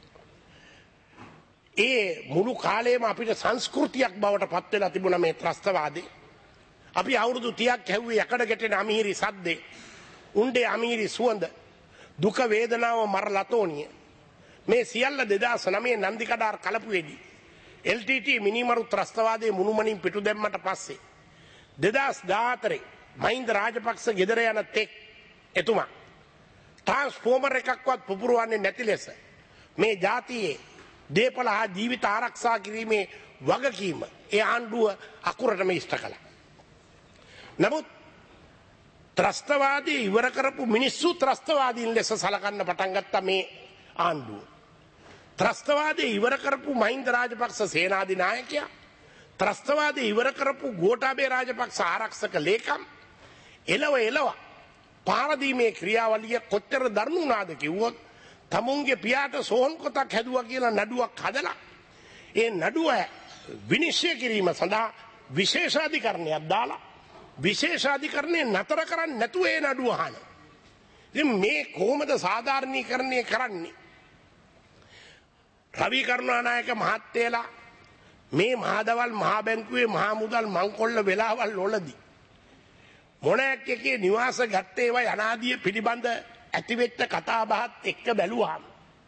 ඒ මුළු කාලෙම අපිට සංස්කෘතියක් බවට පත් වෙලා තිබුණා මේ ත්‍රස්තවාදේ. අපි අවුරුදු තිහක් හැව්වේ යකඩ ගැටෙන අමීරි සද්දේ, උණ්ඩේ අමීරි සුවඳ, දුක වේදනාව මර ලතෝනිය. මේ සියල්ල දෙදාස් නවයේ නන්දිකඩාර් කලපුවේදී එල් ටී ටී මිනිමරු ත්‍රස්තවාදයේ මුණුමනින් පිටු දැම්මට පස්සේ දෙදාස් දාහතරේ මහින්ද රාජපක්ෂ ගෙදර යන තෙක් එතුමා ට්‍රාන්ස්ෆෝමර් එකක්වත් පුපුරවන්නේ නැති ලෙස මේ ජාතියේ දේපල හා ජීවිත ආරක්ෂා කිරීමේ වගකීම ඒ ආණ්ඩුව අකුරටම ඉෂ්ට කළා. නමුත් ත්‍රස්තවාදී ඉවර කරපු මිනිස්සු ත්‍රස්තවාදීන් ලෙස සලකන්න පටන් ගත්තා මේ ආණ්ඩුව. ත්‍රස්තවාදී ඉවර කරපු මහින්ද රාජපක්ෂ සේනාධිනායකයා, ත්‍රස්තවාදී ඉවර කරපු ගෝඨාභය රාජපක්ෂ ආරක්ෂක ලේකම් එලව එලව පාරදීමේ ක්‍රියාවලිය කොච්චර දරුණු වුණාද කිව්වොත් තමුන්ගේ පියාට සෝහන් කොටක් හැදුවා කියලා නඩුවක් හදලා ඒ නඩුව විනිශ්චය කිරීම සඳහා විශේෂාධිකරණයක් දාලා විශේෂාධිකරණය නතර කරන්නේ නැතුව ඒ නඩුව අහනවා. ඉතින් මේ කොහොමද සාධාරණීකරණය කරන්නේ? රවි කරුණානායක මහත්තයලා මේ මහදවල් මහ බැංකුවේ මහා මුදල් මංකොල්ල වෙලාවල් වලදී මොනක් එකේ නිවාස ගත්තේ ඒවා යනාදී පිළිබඳ ඇතිවෙච්ච කතා බහත් එක්ක බැලුවාම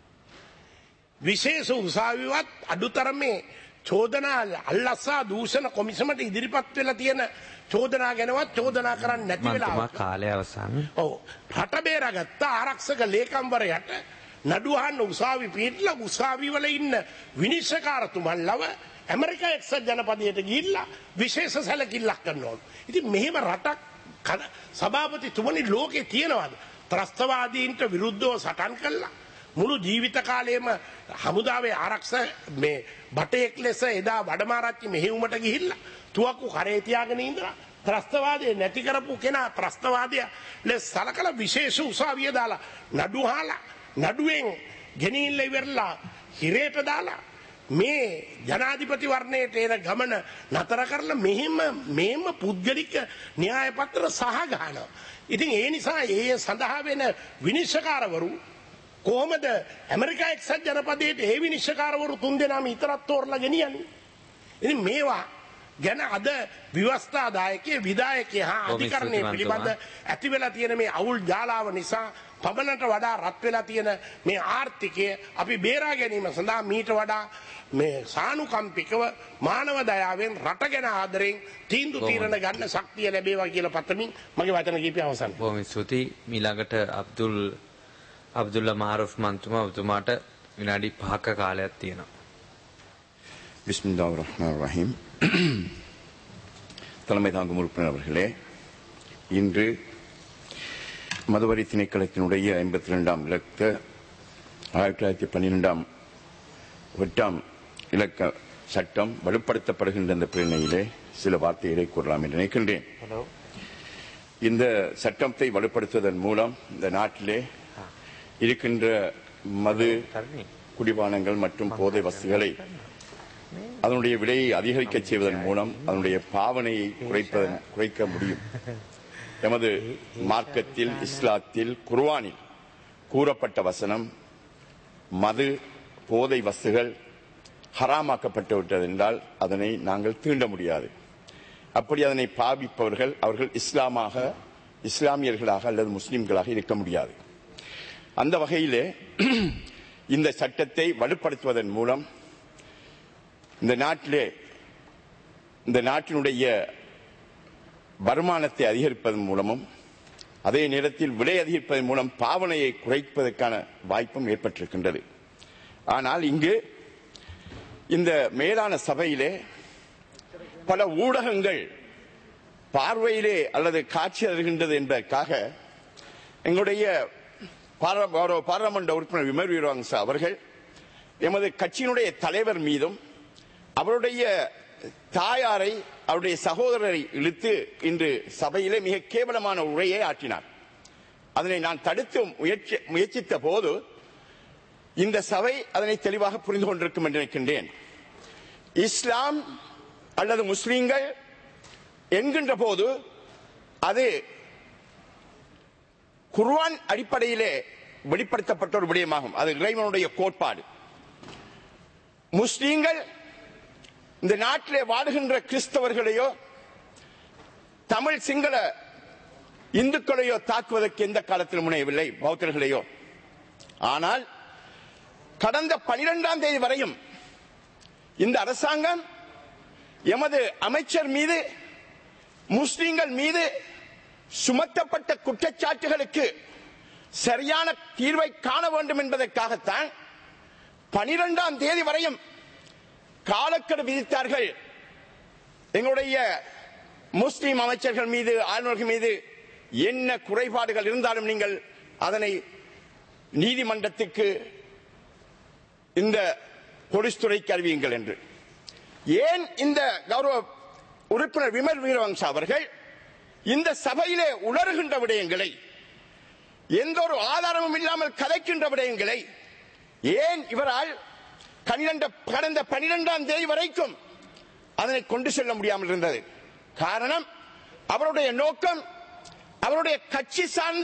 විශේෂ උසාවිවත් අඩුතරමේ චෝදනා අල්ලස්සා දූෂණ කොමිසමට ඉදිරිපත් වෙලා තියෙන චෝදනා ගැනවත් චෝදනා කරන්නේ නැති වෙලාව. මන්තුමා කාලය අවසන්. ඔව් රට බේරගත්ත ආරක්ෂක ලේකම්වරයාට නඩු අහන්න උසාවි පිටලා උසාවි වල ඉන්න විනිශ්චයකාරතුමන් ලව ඇමරිකා එක්සත් ජනපදයට ගිහිල්ලා විශේෂ සැලකිල්ලක් කරනවා. ඉතින් මෙහෙම රටක් සභාපතිතුමනි ලෝකේ තියනවාද? ත්‍රස්තවාදීන්ට විරුද්ධව සටන් කළා මුළු ජීවිත කාලයේම හමුදාවේ ආරක්ෂක මේ බටේක් ලෙස එදා වඩමාරච්චි මෙහෙයුමට ගිහිල්ලා තුවක්කු කරේ තියාගෙන ඉඳලා ත්‍රස්තවාදය නැති කරපු කෙනා ත්‍රස්තවාදය ලෙස සලකලා විශේෂ උසාවිය දාලා නඩු අහලා නඩුවෙන් ගෙනින්න ඉවරලා හිරේට දාලා මේ ජනාධිපති වර්ණයට එන ගමන නතර කරලා මෙහෙම මේම පුද්ගලික න්‍යාය පත්‍ර සහ ගන්නවා. ඉතින් ඒ නිසා ඒ සඳහා වෙන විනිශ්චයකාරවරු කොහොමද ඇමරිකා එක්සත් ජනපදයේ ඒ විනිශ්චයකාරවරු තුන්දෙනාම ඉතරක් තෝරලා ගෙනියන්නේ? ඉතින් මේවා ගැන අද ව්‍යවස්ථාදායකයේ විධායකයේ හා අධිකරණයේ පිළිබඳ ඇති වෙලා තියෙන මේ අවුල් ජාලාව නිසා පමණට වඩා රත් වෙලා තියෙන මේ ආර්ථිකය අපි බේරා ගැනීම සඳහා මීට වඩා මේ සානුකම්පිකව මානව දයාවෙන් රට ගැන ආදරෙන් තීන්දුව తీරන ගන්න ශක්තිය ලැබේවා කියලා පතමින් මගේ වචන කීපය අවසන්. බොහොම ස්තුතියි. ඊළඟට අබ්දුල් අබ්දුල්ලා මාරුෆ් මන්තුමා ඔබතුමාට විනාඩි පහක කාලයක් තියෙනවා. பிஸ்மில்லாஹிர் ரஹ்மானிர் ரஹீம். தலைமை தாங்கும் உறுப்பினர் அவர்களே, இன்று மதுவரி திணைக்களத்தினுடைய ஐம்பத்தி ரெண்டாம் இலக்க ஆயிரத்தி தொள்ளாயிரத்தி பன்னிரெண்டாம் எட்டாம் இலக்க சட்டம் வலுப்படுத்தப்படுகின்ற இந்த பிரிவினையிலே சில வார்த்தைகளை கூறலாம் என்று நினைக்கின்றேன். இந்த சட்டத்தை வலுப்படுத்துவதன் மூலம் இந்த நாட்டிலே இருக்கின்ற மது குடிபானங்கள் மற்றும் போதை வஸ்துகளை அதனுடைய விலையை அதிகரிக்க செய்வதன் மூலம் அதனுடைய பாவனையை குறைப்பதன் குறைக்க முடியும். எமது மார்க்கத்தில் இஸ்லாத்தில் குர்ஆனில் கூறப்பட்ட வசனம் மது போதை வஸ்துகள் ஹராமாக்கப்பட்டு விட்டது என்றால் அதனை நாங்கள் தீண்ட முடியாது. அப்படி அதனை பாவிப்பவர்கள் அவர்கள் இஸ்லாமாக இஸ்லாமியர்களாக அல்லது முஸ்லிம்களாக இருக்க முடியாது. அந்த வகையிலே இந்த சட்டத்தை வலுப்படுத்துவதன் மூலம் இந்த நாட்டிலே இந்த நாட்டினுடைய வருமானத்தை அதிகரிப்பதன் மூலமும் அதே நேரத்தில் விலை அதிகரிப்பதன் மூலம் பாவனையை குறைப்பதற்கான வாய்ப்பும் ஏற்பட்டிருக்கின்றது. ஆனால் இங்கு இந்த மேலான சபையிலே பல ஊடகங்கள் பார்வையிலே அல்லது காட்சி அருகின்றது என்பதற்காக எங்களுடைய பாராளுமன்ற உறுப்பினர் விமல் வீரவங்ச அவர்கள் எமது கட்சியினுடைய தலைவர் மீதும் அவருடைய தாயாரை அவருடைய சகோதரரை இழுத்து இன்று சபையிலே மிக கேவலமான உரையை ஆற்றினார். அதனை நான் தடுத்து முயற்சித்த போது இந்த சபை அதனை தெளிவாக புரிந்து கொண்டிருக்கும் என்று நினைக்கின்றேன். இஸ்லாம் அல்லது முஸ்லிம்கள் என்கின்ற போது அது குர்ஆன் அடிப்படையிலே வெளிப்படுத்தப்பட்ட ஒரு விடயமாகும். அது இறைவனுடைய கோட்பாடு. முஸ்லிம்கள் இந்த நாட்டிலே வாழுகின்ற கிறிஸ்தவர்களையோ தமிழ் சிங்கள இந்துக்களையோ தாக்குவதற்கு எந்த காலத்திலும் முனையவில்லை, பௌத்தர்களையோ. ஆனால் கடந்த பனிரெண்டாம் தேதி வரையும் இந்த அரசாங்கம் எமது அமைச்சர் மீது முஸ்லிம்கள் மீது சுமத்தப்பட்ட குற்றச்சாட்டுகளுக்கு சரியான தீர்வை காண வேண்டும் என்பதற்காகத்தான் பனிரெண்டாம் தேதி வரையும் காலக்கெடு விதித்தார்கள். எங்களுடைய முஸ்லிம் அமைச்சர்கள் மீது ஆளுநர்கள் மீது என்ன குறைபாடுகள் இருந்தாலும் நீங்கள் அதனை நீதிமன்றத்துக்கு இந்த போலீஸ் துறைக்கு அறிவியுங்கள் என்று. ஏன் இந்த கௌரவ உறுப்பினர் விமல் வீரவங்ச அவர்கள் இந்த சபையிலே உணர்கின்ற விடயங்களை, எந்த ஒரு ஆதாரமும் இல்லாமல் கதைக்கின்ற விடயங்களை ஏன் இவரால் கடந்த பனிரெண்டாம் தேதி வரைக்கும் அதனை கொண்டு செல்ல முடியாமல் இருந்தது? காரணம், அவருடைய நோக்கம் அவருடைய கட்சி சார்ந்த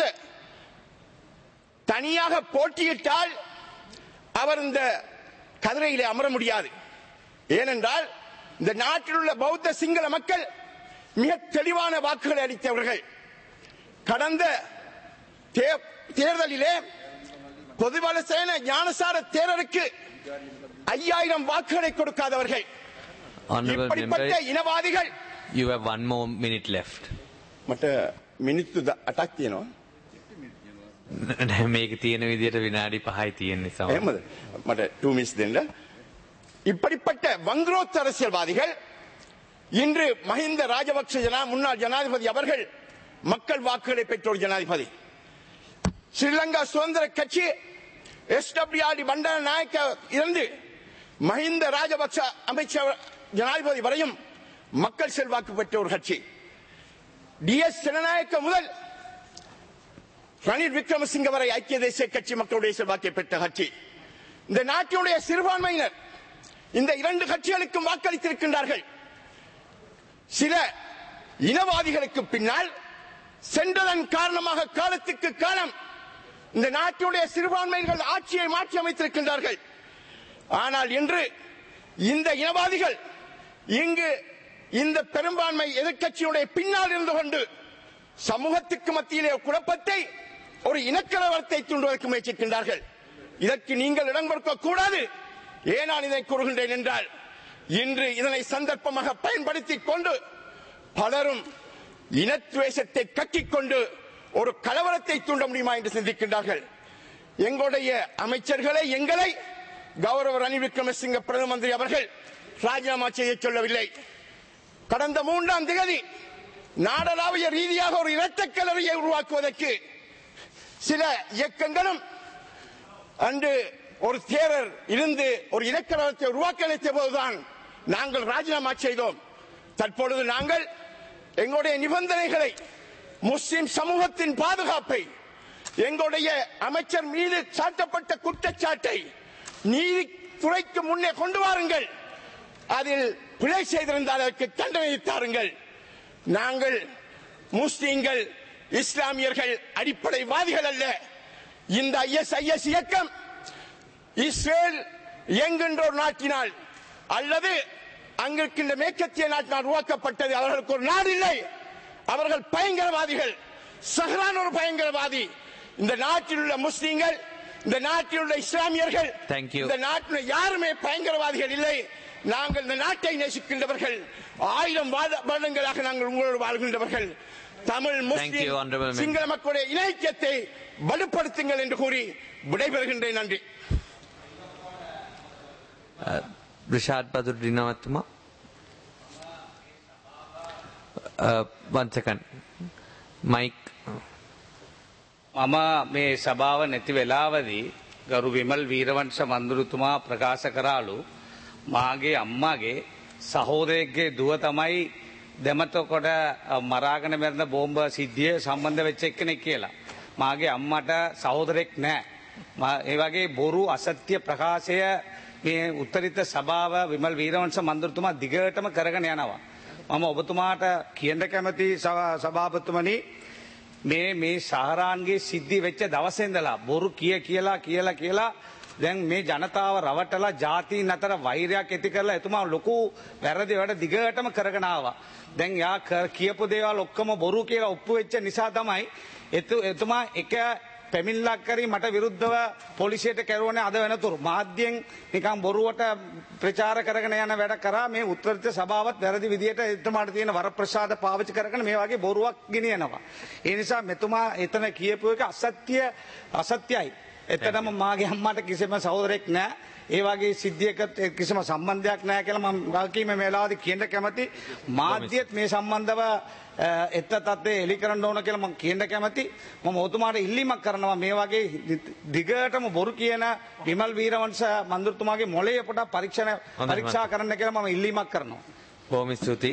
தனியாக போட்டியிட்டால் அவர் இந்த கதிரையிலே அமர முடியாது. ஏனென்றால் இந்த நாட்டில் உள்ள பௌத்த சிங்கள மக்கள் மிக தெளிவான வாக்குகளை அளித்தவர்கள். கடந்த தேர்தலிலே பொதுபல சேன ஞானசார தேரருக்கு ஐயாயிரம் வாக்குகளை கொடுக்காதவர்கள். இப்படிப்பட்ட இனவாதிகள். You have one more minute left. මට මිනිත්තු අටක් තියෙනවා. මේක තියෙන විදිහට විනාඩි පහයි තියෙන නිසා. එහෙමද? මට two minutes දෙන්න. இப்படிப்பட்ட வங்குரோத் அரசியல்வாதிகள் இன்று மஹிந்த ராஜபக்ஷ ஜனா முன்னாள் ஜனாதிபதி அவர்கள் மக்கள் வாக்குகளை பெற்ற ஒரு ஜனாதிபதி. ஸ்ரீலங்கா சுதந்திர கட்சி எஸ்டபிள்யூஆர்டி பண்டார நாயக்க இருந்து மஹிந்த ராஜபக்ஷ அமைச்சர் ஜனாதிபதி வரையும் மக்கள் செல்வாக்கு பெற்ற ஒரு கட்சி. டி.எஸ். ஜனநாயக்க முதல் ரணில் விக்ரமசிங்க வரை ஐக்கிய தேசிய கட்சி மக்களுடைய செல்வாக்கை பெற்ற கட்சி. இந்த நாட்டினுடைய சிறுபான்மையினர் இந்த இரண்டு கட்சிகளுக்கும் வாக்களித்திருக்கின்றார்கள். சில இனவாதிகளுக்கு பின்னால் சென்றதன் காரணமாக காலத்துக்கு காலம் இந்த நாட்டினுடைய சிறுபான்மையினர் ஆட்சியை மாற்றி அமைத்திருக்கின்றார்கள். ஆனால் இன்று இந்த இனவாதிகள் இங்கு இந்த பெரும்பான்மை எதிர்க்கட்சியுடைய பின்னால் இருந்து கொண்டு சமூகத்துக்கு மத்தியிலே குழப்பத்தை ஒரு இனக்கலவரத்தை தூண்டுவதற்கு முயற்சிக்கின்றார்கள். இதற்கு நீங்கள் இடம் கொடுக்க கூடாது. ஏன் நான் இதை கூறுகின்றேன் என்றால், இன்று இதனை சந்தர்ப்பமாக பயன்படுத்திக் கொண்டு பலரும் இனத்துவேஷத்தை கக்கிக் கொண்டு ஒரு கலவரத்தை தூண்ட முடியுமா என்று சிந்திக்கின்றார்கள். எங்களுடைய அமைச்சர்களை எங்களை கௌரவ ரணில் விக்ரமசிங்க பிரதம மந்திரி அவர்கள் ராஜினாமா செய்ய சொல்லவில்லை. கடந்த மூன்றாம் தேதி நாடளாவிய ரீதியாக ஒரு இரட்டை கலவையை உருவாக்குவதற்கு சில இயக்கங்களும் அன்று ஒரு தேரர் இருந்து ஒரு இனக்கலவரத்தை உருவாக்க நினைத்த போதுதான் நாங்கள் ராஜினாமா செய்தோம். தற்பொழுது நாங்கள் எங்களுடைய நிபந்தனைகளை, முஸ்லிம் சமூகத்தின் பாதுகாப்பை, எங்களுடைய அமைச்சர் மீது சாட்டப்பட்ட குற்றச்சாட்டை நீதித்துறைக்கு முன்னே கொண்டு வாருங்கள். அதில் பிழை செய்திருந்தால் அதற்கு தண்டனை தாருங்கள். நாங்கள் முஸ்லிம்கள் இஸ்லாமியர்கள் அடிப்படைவாதிகள் அல்ல. இந்த ஐஎஸ்ஐஎஸ் இயக்கம் இஸ்ரேல் என்கின்ற ஒரு நாட்டினால் அல்லது அங்கிருக்கின்ற மேற்கத்திய நாட்டினால் உருவாக்கப்பட்டது. அவர்களுக்கு ஒரு நாடு இல்லை. அவர்கள் பயங்கரவாதிகள். சஹ்ரான் ஒரு பயங்கரவாதி. இந்த நாட்டில் உள்ள முஸ்லிம்கள், இந்த நாட்டில் உள்ள இஸ்லாமியர்கள், இந்த நாட்டில் யாருமே பயங்கரவாதிகள் இல்லை. நாங்கள் இந்த நாட்டை நேசிக்கின்றவர்கள். ஆயிரம் வருடங்களாக நாங்கள் உங்களோடு வாழ்கின்றவர்கள். தமிழ் முஸ்லிம் சிங்கள மக்களுடைய இலக்கியத்தை வலுப்படுத்துங்கள் என்று கூறி விடைபெறுகின்றேன். நன்றி. රිෂාඩ් බදුරු දිනවත්තුමා one second මයික් මම මේ සභාව නැති වෙලාවදී ගරු විමල් වීරවංශ මන්ත්‍රීතුමා ප්‍රකාශ කරාලු මාගේ අම්මාගේ සහෝදරයෙක්ගේ දුව තමයි දෙමතකොට මරාගෙන මැරෙන බෝම්බ සිද්ධිය සම්බන්ධ වෙච්ච එක්කෙනෙක් කියලා. මාගේ අම්මට සහෝදරෙක් නැහැ. ඒ වගේ බොරු අසත්‍ය ප්‍රකාශය මේ උත්තරිත සභාව විමල් වීරවංශ මන්ත්‍රීතුමා දිගටම කරගෙන යනවා. මම ඔබතුමාට කියන්න කැමති සභාපතිතුමනි, මේ මේ සහරාන්ගේ සිද්ධි වෙච්ච දවසේ ඉඳලා බොරු කිය කියලා කියලා කියලා දැන් මේ ජනතාව රවටලා ජාතීන් අතර වෛරයක් ඇති කරලා එතුමා ලොකු වැරදි වැඩ දිගටම කරගෙන ආවා. දැන් යා කියපු දේවල් ඔක්කොම බොරු කියලා ඔප්පු වෙච්ච නිසා තමයි එතුමා එක පැමිණිල්ලක් කරි මට විරුද්ධව පොලිසියට කැරුවනේ අද වෙනතුරු මාධ්‍යෙන් නිකන් බොරුවට ප්‍රචාර කරගෙන යන වැඩ කරා මේ උත්තරිත සභාවත් වැරදි විදියට එතුමාට තියෙන වරප්‍රසාද පාවිච්චි කරගෙන මේ වගේ බොරුවක් ගෙනියනවා. ඒ නිසා මෙතුමා එතන කියපු එක අසත්‍ය අසත්‍යයි. එතනම මාගේ අම්මට කිසිම සහෝදරෙක් නැහැ. ඒ වගේ සිද්ධියකට කිසිම සම්බන්ධයක් නැහැ කියලා මම වාක්‍යීම මේ වෙලාවදී කියන්න කැමති. මාධ්‍යත් මේ සම්බන්ධව එත්ත තත්ත්වය එලි කරන්න ඕන කියලා මම කියන්න කැමති. මම ඔතුමාට ඉල්ලීමක් කරනවා මේ වගේ දිගටම බොරු කියන විමල් වීරවංශ මන්ත්‍රීතුමාගේ මොළයේ පොඩක් පරීක්ෂණ පරීක්ෂා කරන්න කියලා මම ඉල්ලීමක් කරනවා. බොහොම ස්තුතියි.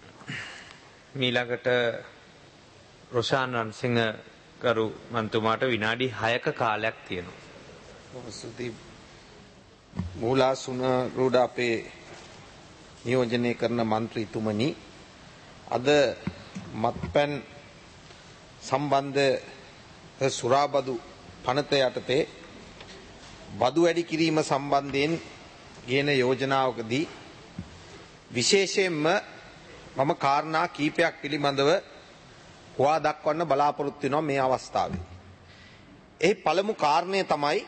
මීළඟට රොෂාන් රන්සිංහ කරු මන්තුමාට විනාඩි හයක කාලයක් තියෙනවා. බොහොම ස්තුතියි. මූලාසුන රෝඩ අපේ නියෝජනය කරන මන්ත්‍රීතුමනි, අද මත්පැන් සම්බන්ධ සුරාබදු පනත යටතේ බදු වැඩි කිරීම සම්බන්ධයෙන් ගෙන යෝජනාවකදී විශේෂයෙන්ම මම කාරණා කීපයක් පිළිබඳව හොවා දක්වන්න බලාපොරොත්තු වෙනවා මේ අවස්ථාවේ. ඒ පළමු කාරණය තමයි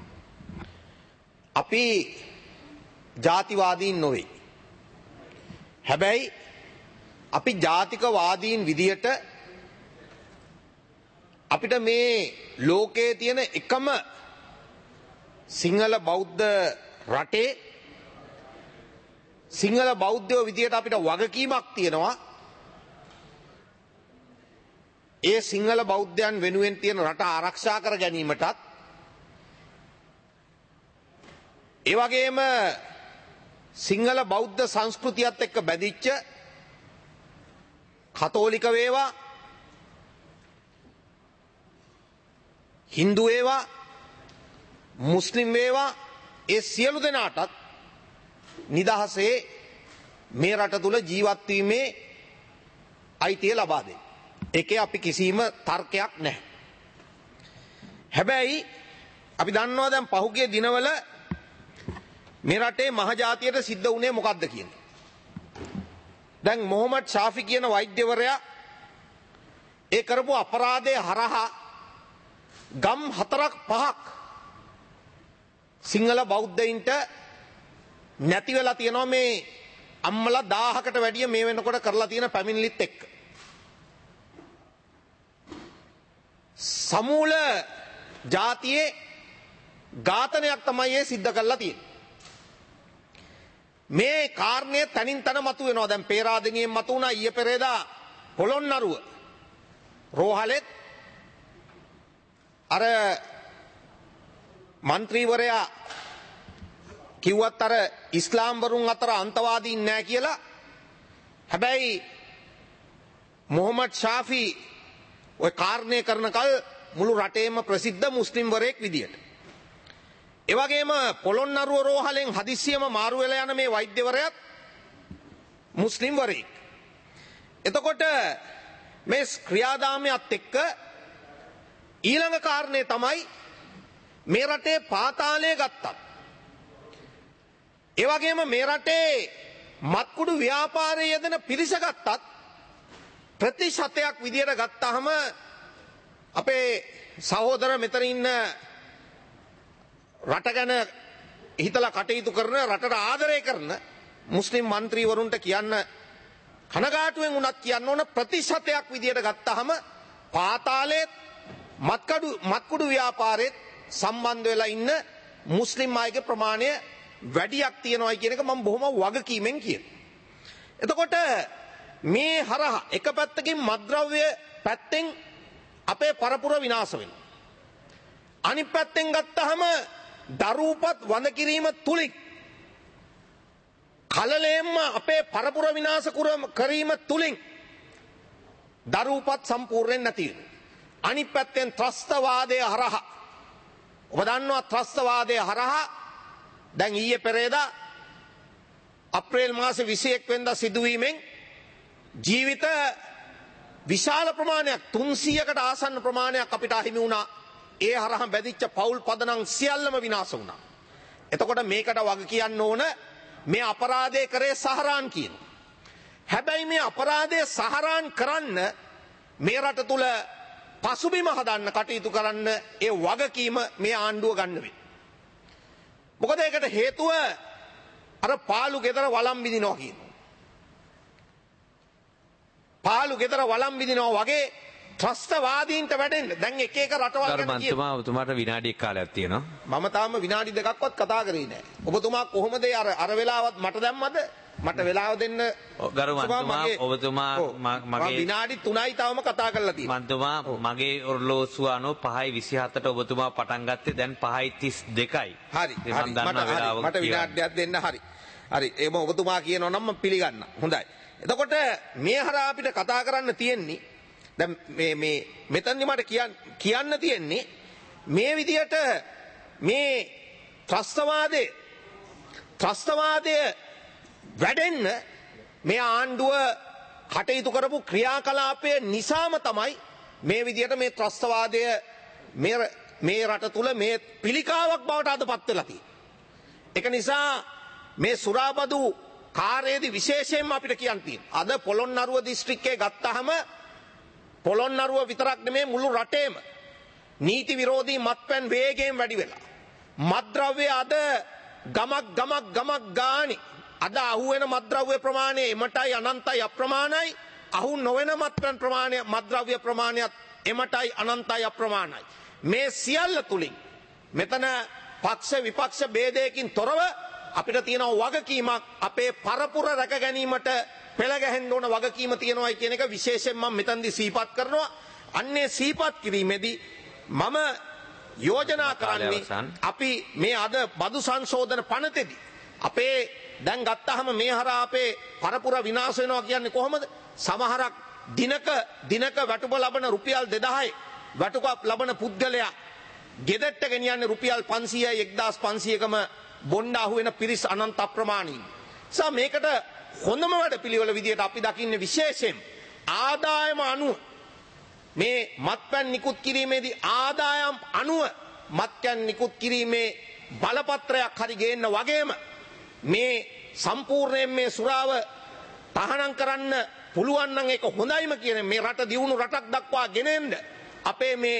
අපි ජාතිවාදීන් නොවේ. හැබැයි අපි ජාතිකවාදීන් විදියට අපිට මේ ලෝකයේ තියෙන එකම සිංහල බෞද්ධ රටේ සිංහල බෞද්ධයෝ විදියට අපිට වගකීමක් තියෙනවා. ඒ සිංහල බෞද්ධයන් වෙනුවෙන් තියෙන රට ආරක්ෂා කර ගැනීමටත් ඒ වගේම සිංහල බෞද්ධ සංස්කෘතියත් එක්ක බැඳිච්ච කතෝලික වේවා හින්දු වේවා මුස්ලිම් වේවා ඒ සියලු දෙනාටත් නිදහසේ මේ රට තුල ජීවත් වීමේ අයිතිය ලබා දෙන්න. ඒකේ අපි කිසිම තර්කයක් නැහැ. හැබැයි අපි දන්නවා දැන් පහුගිය දිනවල මේ රටේ මහජාතියට සිද්ධ වුණේ මොකක්ද කියන්නේ. දැන් මොහොමඩ් ෂාෆි කියන වෛද්‍යවරයා ඒ කරපු අපරාධය හරහා ගම් හතරක් පහක් සිංහල බෞද්ධයින්ට නැති වෙලා තියෙනවා මේ අම්මලා දාහකට වැඩිය මේ වෙනකොට කරලා තියෙන පැමිණිලිත් එක්ක. සමූල ජාතියේ ඝාතනයක් තමයි ඒ සිද්ධ කරලා තියෙන්නේ. මේ කාරණය තනින් තන මතුවෙනවා. දැන් පේරාදෙනියෙන් මතු වුණා ඊයේ පෙරේදා පොළොන්නරුව රෝහලෙත් අර මන්ත්‍රීවරයා කිව්වත් අර ඉස්ලාම් වරුන් අතර අන්තවාදීන් නැහැ කියලා. හැබැයි මොහොමඩ් ෂාෆි ඔය කාරණය කරනකල් මුළු රටේම ප්‍රසිද්ධ මුස්ලිම් වරයෙක් විදියට. ඒ වගේම පොළොන්නරුව රෝහලෙන් හදිස්සියම මාරු වෙලා යන මේ වෛද්‍යවරයාත් මුස්ලිම් වරයෙක්. එතකොට මේ ක්‍රියාදාමයත් එක්ක ඊළඟ කාරණේ තමයි මේ රටේ පාතාලය ගත්තත් ඒ වගේම මේ රටේ මත්කුඩු ව්‍යාපාරයේ යෙදෙන පිරිස ගත්තත් ප්‍රතිශතයක් විදියට ගත්තාම අපේ සහෝදර මෙතන ඉන්න රට ගැන හිතලා කටයුතු කරන රටට ආදරය කරන මුස්ලිම් മന്ത്രിවරුන්ට කියන්න කනගාටුවෙන් උනත් කියන්න ඕන ප්‍රතිශතයක් විදියට ගත්තාම පාතාලයේ මත්කඩු මත්කුඩු ව්‍යාපාරයේ සම්බන්ධ වෙලා ඉන්න මුස්ලිම් අයගේ ප්‍රමාණය වැඩියක් තියෙනවා කියන එක මම බොහොම වගකීමෙන් කියනවා. එතකොට මේ හරහා එක පැත්තකින් මත්ද්‍රව්‍ය පැත්තෙන් අපේ පරපුර විනාශ වෙනවා. අනිත් පැත්තෙන් ගත්තාම දරුපත් වඳ කිරීම තුලින් කලලයෙන්ම අපේ පරපුර විනාශ කිරීම තුලින් දරුපත් සම්පූර්ණයෙන් නැති වෙනවා. අනිත් පැත්තෙන් ත්‍රස්තවාදයේ හරහා ඔබ දන්නවා ත්‍රස්තවාදයේ හරහා දැන් ඊයේ පෙරේදා අප්‍රේල් මාසේ විසිඑක වෙනිදා සිදුවීමෙන් ජීවිත විශාල ප්‍රමාණයක් තුන්සීයකට ආසන්න ප්‍රමාණයක් අපිට අහිමි වුණා. ඒ හරහා බැඳිච්ච පෞල් පදනම් සියල්ලම විනාශ වුණා. එතකොට මේකට වග කියන්න ඕන මේ අපරාධය කරේ සහරාන් කියන. හැබැයි මේ අපරාධය සහරාන් කරන්න මේ රට තුල පසුබිම හදන්න කටයුතු කරන්න ඒ වගකීම මේ ආණ්ඩුව ගන්න වෙයි. මොකද ඒකට හේතුව අර පාලු ගෙදර වළම් බිඳිනවා කියනවා. පාලු ගෙදර වළම් බිඳිනවා වගේ ත්‍රස්තවාදීන්ට වැඩෙන්න දැන් එක එක රටවල් ගැන කියනවා. මන්තුමා ඔබතුමාට විනාඩි කාලයක් තියෙනවා. මම තාම විනාඩි දෙකක්වත් කතා කරේ නෑ. ඔබතුමා කොහොමද අර අර වෙලාවත් මට දැම්මද? මට වෙලාව දෙන්න ගරු මන්තුමා ඔබතුමා මගේ විනාඩි තුනයි තවම කතා කරලා තියෙනවා. මන්තුමා මගේ ඔරලෝසුව අනුව පහයි විසිහතට ඔබතුමා පටන් ගත්තේ දැන් පහයි තිස් දෙකයි. හරි. මට විනාඩියක් දෙන්න හරි. හරි. ඒම ඔබතුමා කියනවා නම් මම පිළිගන්නම්. හොඳයි. එතකොට මේ හරහා අපිට කතා කරන්න තියෙන්නේ දැන් මේ මේ මෙතනදි මට කියන්න කියන්න තියෙන්නේ මේ විදියට මේ ත්‍රස්තවාදයේ ත්‍රස්තවාදයේ වැඩෙන්න මේ ආණ්ඩුව කටයුතු කරපු ක්‍රියාකලාපය නිසාම තමයි මේ විදියට මේ ත්‍රස්තවාදය මේ මේ රට තුල මේ පිළිකාවක් බවට අදපත් වෙලා තියෙන්නේ. ඒක නිසා මේ සුරාබදු කාර්යයේදී විශේෂයෙන්ම අපිට කියන්න තියෙනවා. අද පොළොන්නරුව දිස්ත්‍රික්කයේ ගත්තාම පොළොන්නරුව විතරක් නෙමෙයි මුළු රටේම නීති විරෝධී මත්පැන් වේගයෙන් වැඩි වෙලා. මත්ද්‍රව්‍ය අද ගමක් ගමක් ගමක් ගානේ අද අහුවෙන මත්ද්‍රව්‍ය ප්‍රමාණය එමටයි අනන්තයි අප්‍රමාණයි. අහු නොවන මත්පැන් ප්‍රමාණය මත්ද්‍රව්‍ය ප්‍රමාණයත් එමටයි අනන්තයි අප්‍රමාණයි. මේ සියල්ල තුලින් මෙතන පක්ෂ විපක්ෂ ભેදයකින් තොරව අපිට තියෙන වගකීමක් අපේ පරපුර රැක ගැනීමට පෙළ ගැහෙන්න ඕන වගකීම තියෙනවා කියන එක විශේෂයෙන් මම මෙතනදී සිහිපත් කරනවා. අන්නේ සිහිපත් කිරීමේදී මම යෝජනා කරන්නේ අපි මේ අද බදු සංශෝධන පනතේදී අපේ දැන් ගත්තාම මේ හරහා අපේ පරපුර විනාශ වෙනවා කියන්නේ කොහොමද? සමහරක් දිනක දිනක වැටුප ලබන රුපියල් දෙදහයි වැටුපක් ලබන පුද්ගලයා ගෙදරට ගෙනියන්නේ රුපියල් පන්සීයයි එක්දාස් පන්සීයකම බොණ්ඩ අහු වෙන පිරිස් අනන්ත අප්‍රමාණීන්. සා මේකට හොඳම වැඩපිළිවෙල විදියට අපි දකින්නේ විශේෂයෙන් ආදායම අනුව මේ මත්පැන් නිකුත් කිරීමේදී ආදායම් අනුව මත්පැන් නිකුත් කිරීමේ බලපත්‍රයක් හරි ගේන්න වගේම මේ සම්පූර්ණයෙන් මේ සුරාව තහනම් කරන්න පුළුවන් නම් ඒක හොඳයිම කියන මේ රට දියුණු රටක් දක්වා ගෙනෙන්න අපේ මේ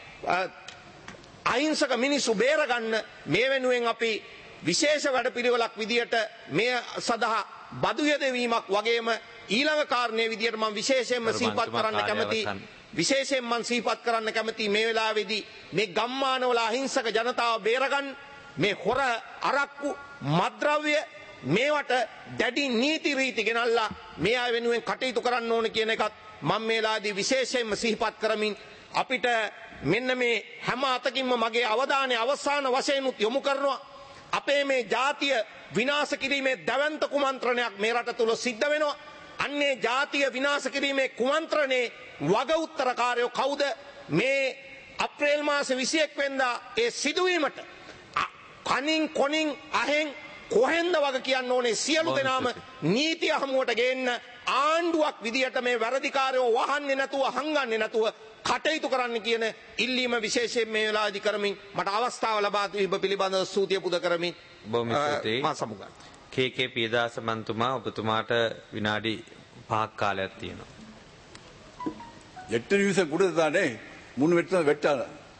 අහිංසක මිනිස්සු බේරගන්න මේ වෙනුවෙන් අපි විශේෂ වැඩපිළිවෙලක් විදියට මේ සඳහා බදු යදවීමක් වගේම ඊළඟ කාරණේ විදියට මම විශේෂයෙන්ම සිහිපත් කරන්න කැමති විශේෂයෙන් මම සිහිපත් කරන්න කැමති මේ වෙලාවේදී මේ ගම්මානවල අහිංසක ජනතාව බේරගන්න මේ හොර අරක්කු මත්ද්‍රව්‍ය මේවට දැඩි නීති රීති ගෙනල්ලා මේ අය වෙනුවෙන් කටයුතු කරන්න ඕන කියන එකත් මම මේ වෙලාවේදී විශේෂයෙන්ම සිහිපත් කරමින් අපිට මෙන්න මේ හැම අතකින්ම මගේ අවධානය අවසාන වශයෙන් යොමු කරනවා අපේ මේ ජාතිය විනාශ කිරීමේ දැවැන්ත කුමන්ත්‍රණයක් මේ රට තුල සිද්ධ වෙනවා. අන්නේ ජාතිය විනාශ කිරීමේ කුමන්ත්‍රණේ වග උත්තරකාරයෝ කවුද? මේ අප්‍රේල් මාස විසිඑක වෙනිදා ඒ සිදුවීමට කනින් කොනින් අහෙන් කොහෙන්ද වග කියන්න ඕනේ සියලු දෙනාම නීතිය හමුවට ගේන්න ආණ්ඩුවක් විදියට මේ වැරදිකාරයෝ වහන්නේ නැතුව හංගන්නේ නැතුව කටයුතු කරන්න කියන ඉල්ලීම විශේෂයෙන් මේ වෙලාවේදී කරමින් මට අවස්ථාව ලබා දීම පිළිබඳව ස්තුතිය පුද කරමින් බොහොම ස්තුතියි මා සමුගන්න. කේ.කේ. පියදාස මන්තුමා ඔබතුමාට විනාඩි පහක් කාලයක් තියෙනවා. எட்டு நிமிஷம் கொடுத்தானே மூணு வெட்டு வெட்டான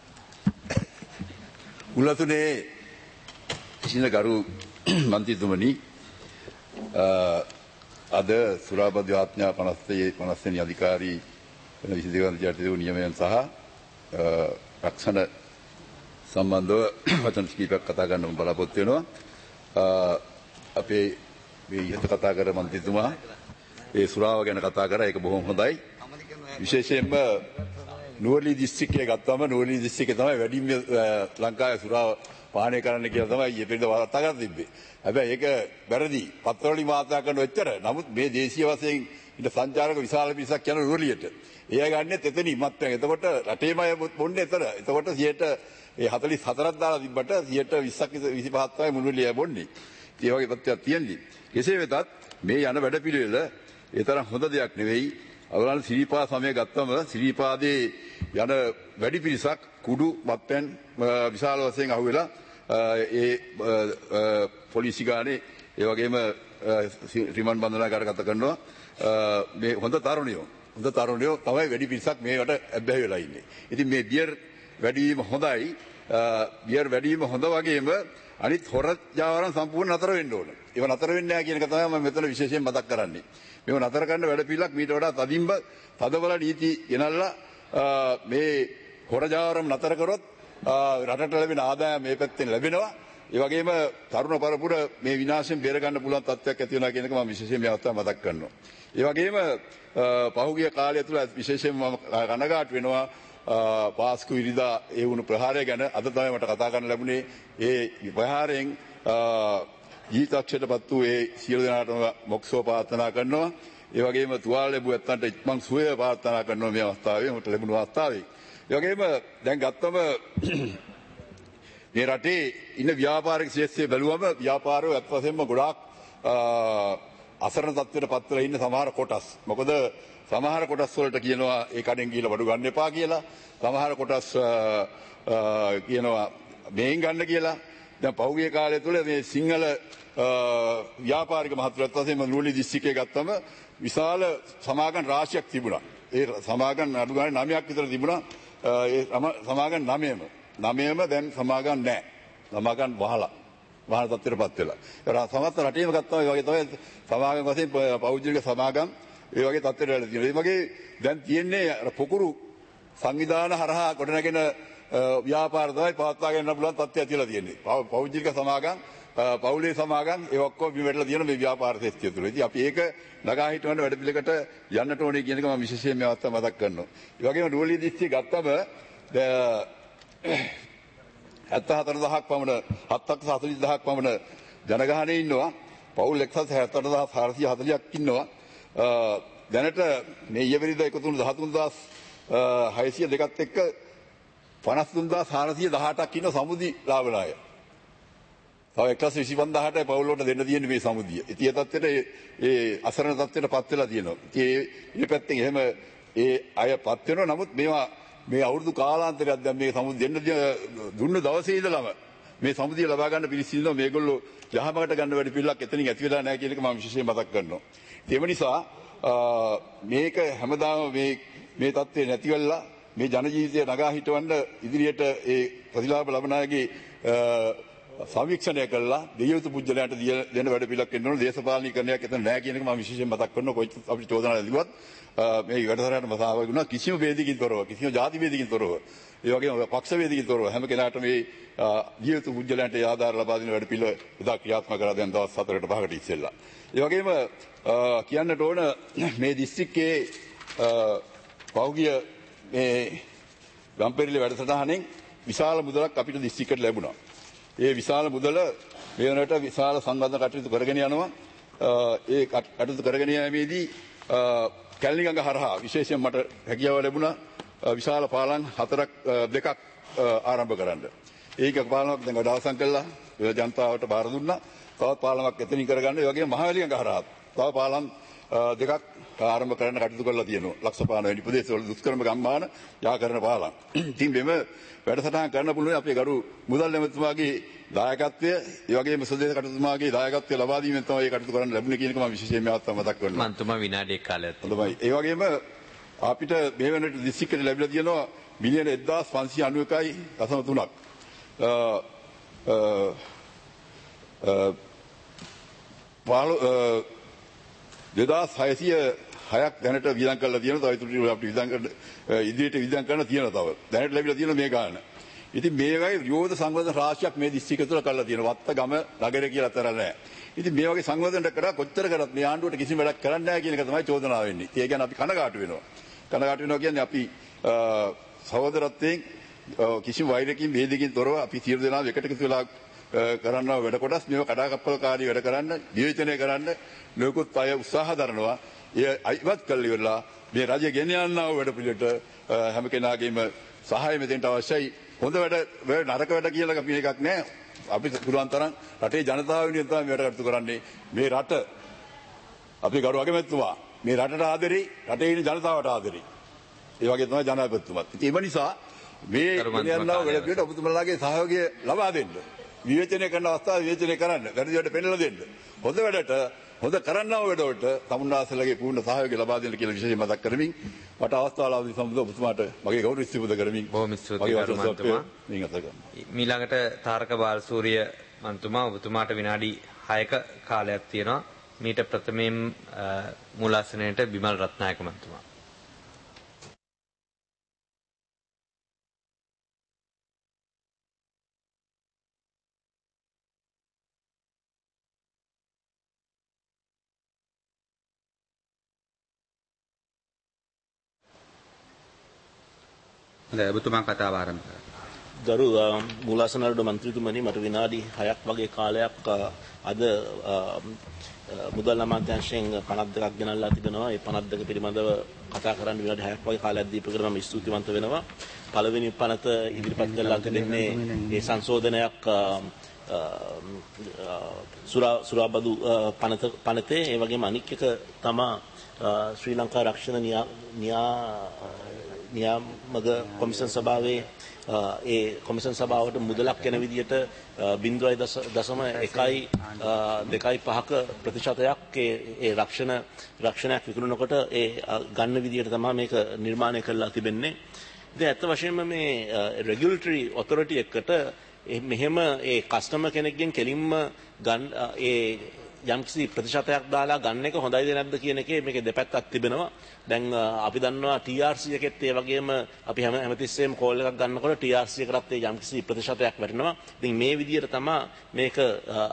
උලතුනේ සින ගරු මන්ත්‍රීතුමනි අද සුරාබද්‍ය ආඥා පනස් වෙනි අධිකාරී වෙන විසි දෙක යටතේ නියමයන් සහ රක්ෂණ සම්බන්ධව වචන කිහිපයක් කතා කරන්න බලාපොරොත්තු වෙනවා. අපේ මේ ඉහත කතා කර මන්ත්‍රීතුමා ඒ සුරාව ගැන කතා කරා ඒක බොහොම හොඳයි. විශේෂයෙන්ම නුවරඑළිය දිස්ත්‍රික්කයේ ගත්තම නුවරඑළිය දිස්ත්‍රික්කේ තමයි වැඩිම ලංකාවේ සුරාව පානය කරන්න කියලා තමයි ඊයේ පෙරේද වාර්තා කරලා තිබ්බේ. හැබැයි ඒක වැරදි. පත්‍රවලින් වාර්තා කරන ඔච්චර. නමුත් මේ දේශීය වශයෙන් ඉන්න සංචාරක විශාල පිරිසක් යන නුවරඑළියට. එයා ගන්නෙත් එතනින් මත්පැන්. එතකොට රටේම අය බොන්නේ එතන. එතකොට සියයට ඒ හතළිස් හතරක් දාලා තිබ්බට සියයට විස්සක් විසිපහක් තමයි නුවරඑළිය බොන්නේ. ඒ වගේ තත්ත්වයක් තියෙන්නේ. කෙසේ වෙතත් මේ යන වැඩපිළිවෙල ඒ තරම් හොඳ දෙයක් නෙවෙයි. අවලන් සිරිපා සමය ගත්තම සිරිපාදේ යන වැඩි පිරිසක් කුඩු මත්පැන් විශාල වශයෙන් අහුවෙලා ඒ පොලිසි ගානේ ඒ වගේම රිමාන්ඩ් බන්ධනාගාරගත කරනවා. මේ හොඳ තරුණයෝ හොඳ තරුණයෝ තමයි වැඩි පිරිසක් මේකට ඇබ්බැහි වෙලා ඉන්නේ. ඉතින් මේ බියර් වැඩි වීම හොඳයි. බියර් වැඩි වීම හොඳ වගේම අනිත් හොර ජාවාරම් සම්පූර්ණ නතර වෙන්න ඕන. ඒව නතර වෙන්නේ නැහැ කියන එක තමයි මම මෙතන විශේෂයෙන් මතක් කරන්නේ. මේව නතර කරන්න වැඩ පිළිලක් මීට වඩා තදින්ම තදබල නීති ගෙනල්ලා මේ හොර ජාවාරම් නතර කරොත් රටට ලැබෙන ආදායම මේ පැත්තෙන් ලැබෙනවා. ඒ වගේම තරුණ පරපුර මේ විනාශයෙන් බේර ගන්න පුළුවන් තත්ත්වයක් ඇති වෙනවා කියන එක මම විශේෂයෙන් මේ අවස්ථාවේ මතක් කරනවා. ඒ වගේම පහුගිය කාලය තුළ විශේෂයෙන් මම කනගාටු වෙනවා පාස්කු ඉරිදා ඒ වුණු ප්‍රහාරය ගැන. අද තමයි මට කතා කරන්න ලැබුණේ ඒ ප්‍රහාරයෙන් ජීවිතක්ෂයටපත් වූ ඒ සියලු දෙනාටම මොක්ෂෝ ප්‍රාර්ථනා කරනවා. ඒ වගේම තුවාල ලැබුව ඇත්තන්ට ඉක්මන් සුවය ප්‍රාර්ථනා කරනවා මේ අවස්ථාවේ මට ලැබුණු අවස්ථාවේ. ඒ වගේම දැන් ගත්තම මේ රටේ ඉන්න ව්‍යාපාරික ක්ෂේත්‍රයේ බැලුවම ව්‍යාපාරය අත් වශයෙන්ම ගොඩාක් අසරණ තත්ත්වයට පත් වෙලා ඉන්න සමහර කොටස්. මොකද සමහර කොටස් වලට කියනවා ඒ කඩෙන් ගිහලා බඩු ගන්න එපා කියලා. සමහර කොටස් කියනවා මේන් ගන්න කියලා. දැන් පහුගිය කාලය තුළ මේ සිංහල ව්‍යාපාරික මහතුරුත් වශයෙන් නුවරඑළිය දිස්ත්‍රික්කයේ ගත්තම විශාල සමාගම් රාශියක් තිබුණා. ඒ සමාගම් අඩු ගානේ නවයක් විතර තිබුණා. ඒ සමාගම් නවයම නවයම දැන් සමාගම් නැහැ. සමාගම් වහලා වහන තත්ත්වයටපත් වෙලා. ඒක සමස්ත රටේම ගත්තා ඒ වගේ තමයි සමාගම් වශයෙන් පෞද්ගලික සමාගම් ඒ වගේ තත්ත්වයට වෙලා තියෙනවා. ඒ වගේ දැන් තියෙන්නේ පොකුරු සංවිධාන හරහා ගොඩනගෙන ව්‍යාපාර තමයි පවත්වා ගන්න පුළුවන් තත්ත්වයක් ඇතිලා තියෙන්නේ. පෞද්ගලික සමාගම් පෞලේ සමාගම් ඒ ඔක්කොම බිමටලා තියෙන මේ ව්‍යාපාර ක්ෂේත්‍රය තුළ. ඉතින් අපි ඒක නගා හිටවන්න වැඩ පිළිවෙලකට යන්නට ඕනේ කියන එක මම විශේෂයෙන් මේ අවස්ථාව මතක් කරනවා. ඒ වගේම නුවරඑළිය දිස්ත්‍රික්කය ගත්තම හැත්තෑ හතර දහසක් පමණ හත් ලක්ෂ හතළිස් දහසක් පමණ ජනගහනය ඉන්නවා. පවුල් එක්සත් හැත්තෑ අට දහස් හාරසිය හතළිහක් ඉන්නවා. දැනට මේ ඊයේවරිදා එකතු වුණු දහතුන් හදාස් හයසිය දෙකත් එක්ක පනස් තුන් හදාස් හාරසිය දහඅටක් ඉන්න සමුදි ලාභලාය. තව එක්ලස් විසි පන්දාහටයි පවුල් වලට දෙන්න තියෙන්නේ මේ සමුදිය. ඉතින් ඒ තත්ත්වෙට ඒ අසරණ තත්ත්වෙට පත් වෙලා තියෙනවා. ඉතින් ඒ ඊට පැත්තෙන් එහෙම ඒ අය පත් වෙනවා. නමුත් මේවා මේ අවුරුදු කාලාන්තරයක් දැන් මේ සමුදි දෙන්න දුන්න දවසේ ඉඳලම මේ සමුදිය ලබා ගන්න පිළිස් ඉන්නවා. මේගොල්ලෝ යහමකට ගන්න වැඩි පිළිලක් එතනින් ඇති වෙලා නැහැ කියන එක මම විශේෂයෙන් මතක් කරනවා. ඒ නිසා මේක හැමදාම මේ මේ තත්ත්වේ නැති වෙලා මේ ජන ජීවිතය නගා හිටවන්න ඉදිරියට ඒ ප්‍රතිලාභ ලබන අයගේ සමීක්ෂණය කළා දෙවියතු පුජ්‍යලයන්ට දෙන වැඩ පිළිලක් වෙන්න ඕන දේශපාලනීකරණයක් එතන නැහැ කියන එක මම විශේෂයෙන් මතක් කරනවා. කොයි අපිට චෝදනා ලැබුවත් මේ වැඩසටහනට මසාවයි වුණා කිසිම වේදිකින් තොරව කිසිම ಜಾති වේදිකින් තොරව ඒ වගේම පක්ෂ වේදිකින් තොරව හැම කෙනාටම මේ දෙවියතු පුජ්‍යලයන්ට ආධාර ලබා දෙන වැඩ පිළිල එදා ක්‍රියාත්මක කරලා දැන් දවස් හතරකට පහකට ඉස්සෙල්ලා. ඒ වගේම කියන්නට ඕන මේ දිස්ත්‍රික්කයේ පෞගිය මේ ගම්පෙරළි වැඩසටහනෙන් විශාල මුදලක් අපිට දිස්ත්‍රික්කයට ලැබුණා. ඒ විශාල මුදල මේ වෙනකොට විශාල සංවර්ධන කටයුතු කරගෙන යනවා. ඒ කටයුතු කරගෙන යාමේදී කැලණිගඟ හරහා විශේෂයෙන් මට හැකියාව ලැබුණා විශාල පාලම් හතරක් දෙකක් ආරම්භ කරන්න. ඒක පාලමක් දැන් අවසන් කළා ජනතාවට බාර දුන්නා. තවත් පාලමක් එතනින් කරගන්න. ඒ වගේම මහවැලිගඟ හරහා තව පාලම් දෙකක් ආරම්භ කරන්න කටයුතු කරලා තියෙනවා. ලක්ෂපාන වැනි ප්‍රදේශවල දුෂ්කරම ගම්මාන යා කරන පාලම්. ඉතින් මෙම වැඩසටහන් කරන්න පුළුවන් අපේ ගරු මුදල් ඇමතුමාගේ දායකත්වය, ඒ වගේම සුදේශ කටයුතුමාගේ දායකත්වය ලබා දීමෙන් තමයි මේ කටයුතු කරන්න ලැබුණේ කියන එක මම විශේෂයෙන් මෙවත් මතක් කරනවා. මන්තුමා විනාඩියක් කාලයක්. හොඳයි. ඒ වගේම අපිට මේ වෙනකොට දිස්ත්‍රික්කයට ලැබිලා තියෙනවා මිලියන එක්දාස් පන්සිය අනූ එකයි දශම තුනක්. අ අ දෙදාස් හයසිය හයක් දැනට වියදම් කරලා තියෙනවා. තව ඉතුරු අපිට වියදම් කරන ඉදිරියට වියදම් කරන්න තියෙනවා තව. දැනට ලැබිලා තියෙනවා මේ ගාන. ඉතින් මේ වගේ විරෝධ සංවර්ධන රාශියක් මේ දිස්ත්‍රික්කය තුළ කරලා තියෙනවා. වත්ත ගම නගරය කියලා අතර නැහැ. ඉතින් මේ වගේ සංවර්ධනයක් කරා කොච්චර කරත් මේ ආණ්ඩුවට කිසිම වැඩක් කරන්නේ නැහැ කියන එක තමයි චෝදනාව වෙන්නේ. ඒ කියන්නේ අපි කනගාටු වෙනවා. කනගාටු වෙනවා කියන්නේ අපි සහෝදරත්වයෙන් කිසිම වෛරකින් ભેදකින් තොරව අපි සියලු දෙනා එකට එකතු වෙලා කරන්නව වැඩ කොටස් මේව කඩාකප්පල්කාරී වැඩ කරන්න නියෝජනය කරන්න ලෝකුත් අය උත්සාහ දරනවා. ඒ අයිවත් කළ ඉවරලා මේ රජය ගෙන යනවා වැඩ පිළිවෙලට හැම කෙනාගේම සහාය මෙතෙන්ට අවශ්‍යයි. හොඳ වැඩ නරක වැඩ කියලා අපි එකක් නැහැ. අපි පුළුවන් තරම් රටේ ජනතාව වෙනුවෙන් තමයි වැඩ කටයුතු කරන්නේ. මේ රට අපි ගරු අගමැතිතුමා මේ රටට ආදරේ, රටේ ඉන්න ජනතාවට ආදරේ. ඒ වගේ තමයි ජනාධිපතිතුමාත්. ඉතින් ඒ නිසා මේ ගෙන යනවා වැඩ පිළිවෙලට ඔබතුමාලාගේ සහයෝගය ලබා දෙන්න. විවේචනය කරන අවස්ථාව විවේචනය කරන්න. වැරදි වැඩ පෙන්නලා දෙන්න. හොඳ වැඩට හොඳ කරන්නව වැඩවලට තමුන්නාසලගේ පූර්ණ සහයෝගය ලබා දෙන්න කියලා විශේෂයෙන් මතක් කරමින් මට අවස්ථාව ලැබුණ සම්බන්ධව ඔබතුමාට මගේ ගෞරව ස්තුතිපද කරමින් බොහොම ස්තුතියි මන්තුමා. ඊළඟට තාරක බාලසූරිය මන්තුමා ඔබතුමාට විනාඩි හයක කාලයක් තියෙනවා. මීට ප්‍රථමයෙන් මූලාසනයේට බිමල් රත්නායක මන්තුමා. ඔබතුමා කතාව ආරම්භ කරන්න. ගරු මූලාසනාරඩ මන්ත්‍රීතුමනි මට විනාඩි හයක් වගේ කාලයක් අද මුදල් අමාත්‍යාංශයෙන් පනස් දෙකක් ගෙනල්ලා තිබෙනවා. ඒ පනස් දෙක පිළිබඳව කතා කරන්න විනාඩි හයක් වගේ කාලයක් දීපකට මම ස්තුතිවන්ත වෙනවා. පළවෙනි පනත ඉදිරිපත් කරලා තිබෙන්නේ ඒ සංශෝධනයක් සුරා සුරාබදු පනත පනතේ. ඒ වගේම අනික් එක තමා ශ්‍රී ලංකා රක්ෂණ න්‍යා නියාමක කොමිෂන් සභාවේ ඒ කොමිෂන් සභාවට මුදලක් යන විදිහට බිංදුවයි දශම එකයි දෙකයි පහක ප්‍රතිශතයක් ඒ රක්ෂණ රක්ෂණයක් විකුණනකොට ඒ ගන්න විදිහට තමයි මේක නිර්මාණය කරලා තිබෙන්නේ. ඉතින් ඇත්ත වශයෙන්ම මේ රෙගියුලටරි ඔතොරිටි එකට මෙහෙම ඒ කස්ටමර් කෙනෙක්ගෙන් කෙලින්ම ගන්න ඒ යම්කිසි ප්‍රතිශතයක් දාලා ගන්න එක හොඳයිද නැද්ද කියන එකේ මේකේ දෙපැත්තක් තිබෙනවා. දැන් අපි දන්නවා T R C එකෙත් ඒ වගේම අපි හැම හැමතිස්සෙම කෝල් එකක් ගන්නකොට T R C එකටත් ඒ යම්කිසි ප්‍රතිශතයක් වැටෙනවා. ඉතින් මේ විදිහට තමයි මේක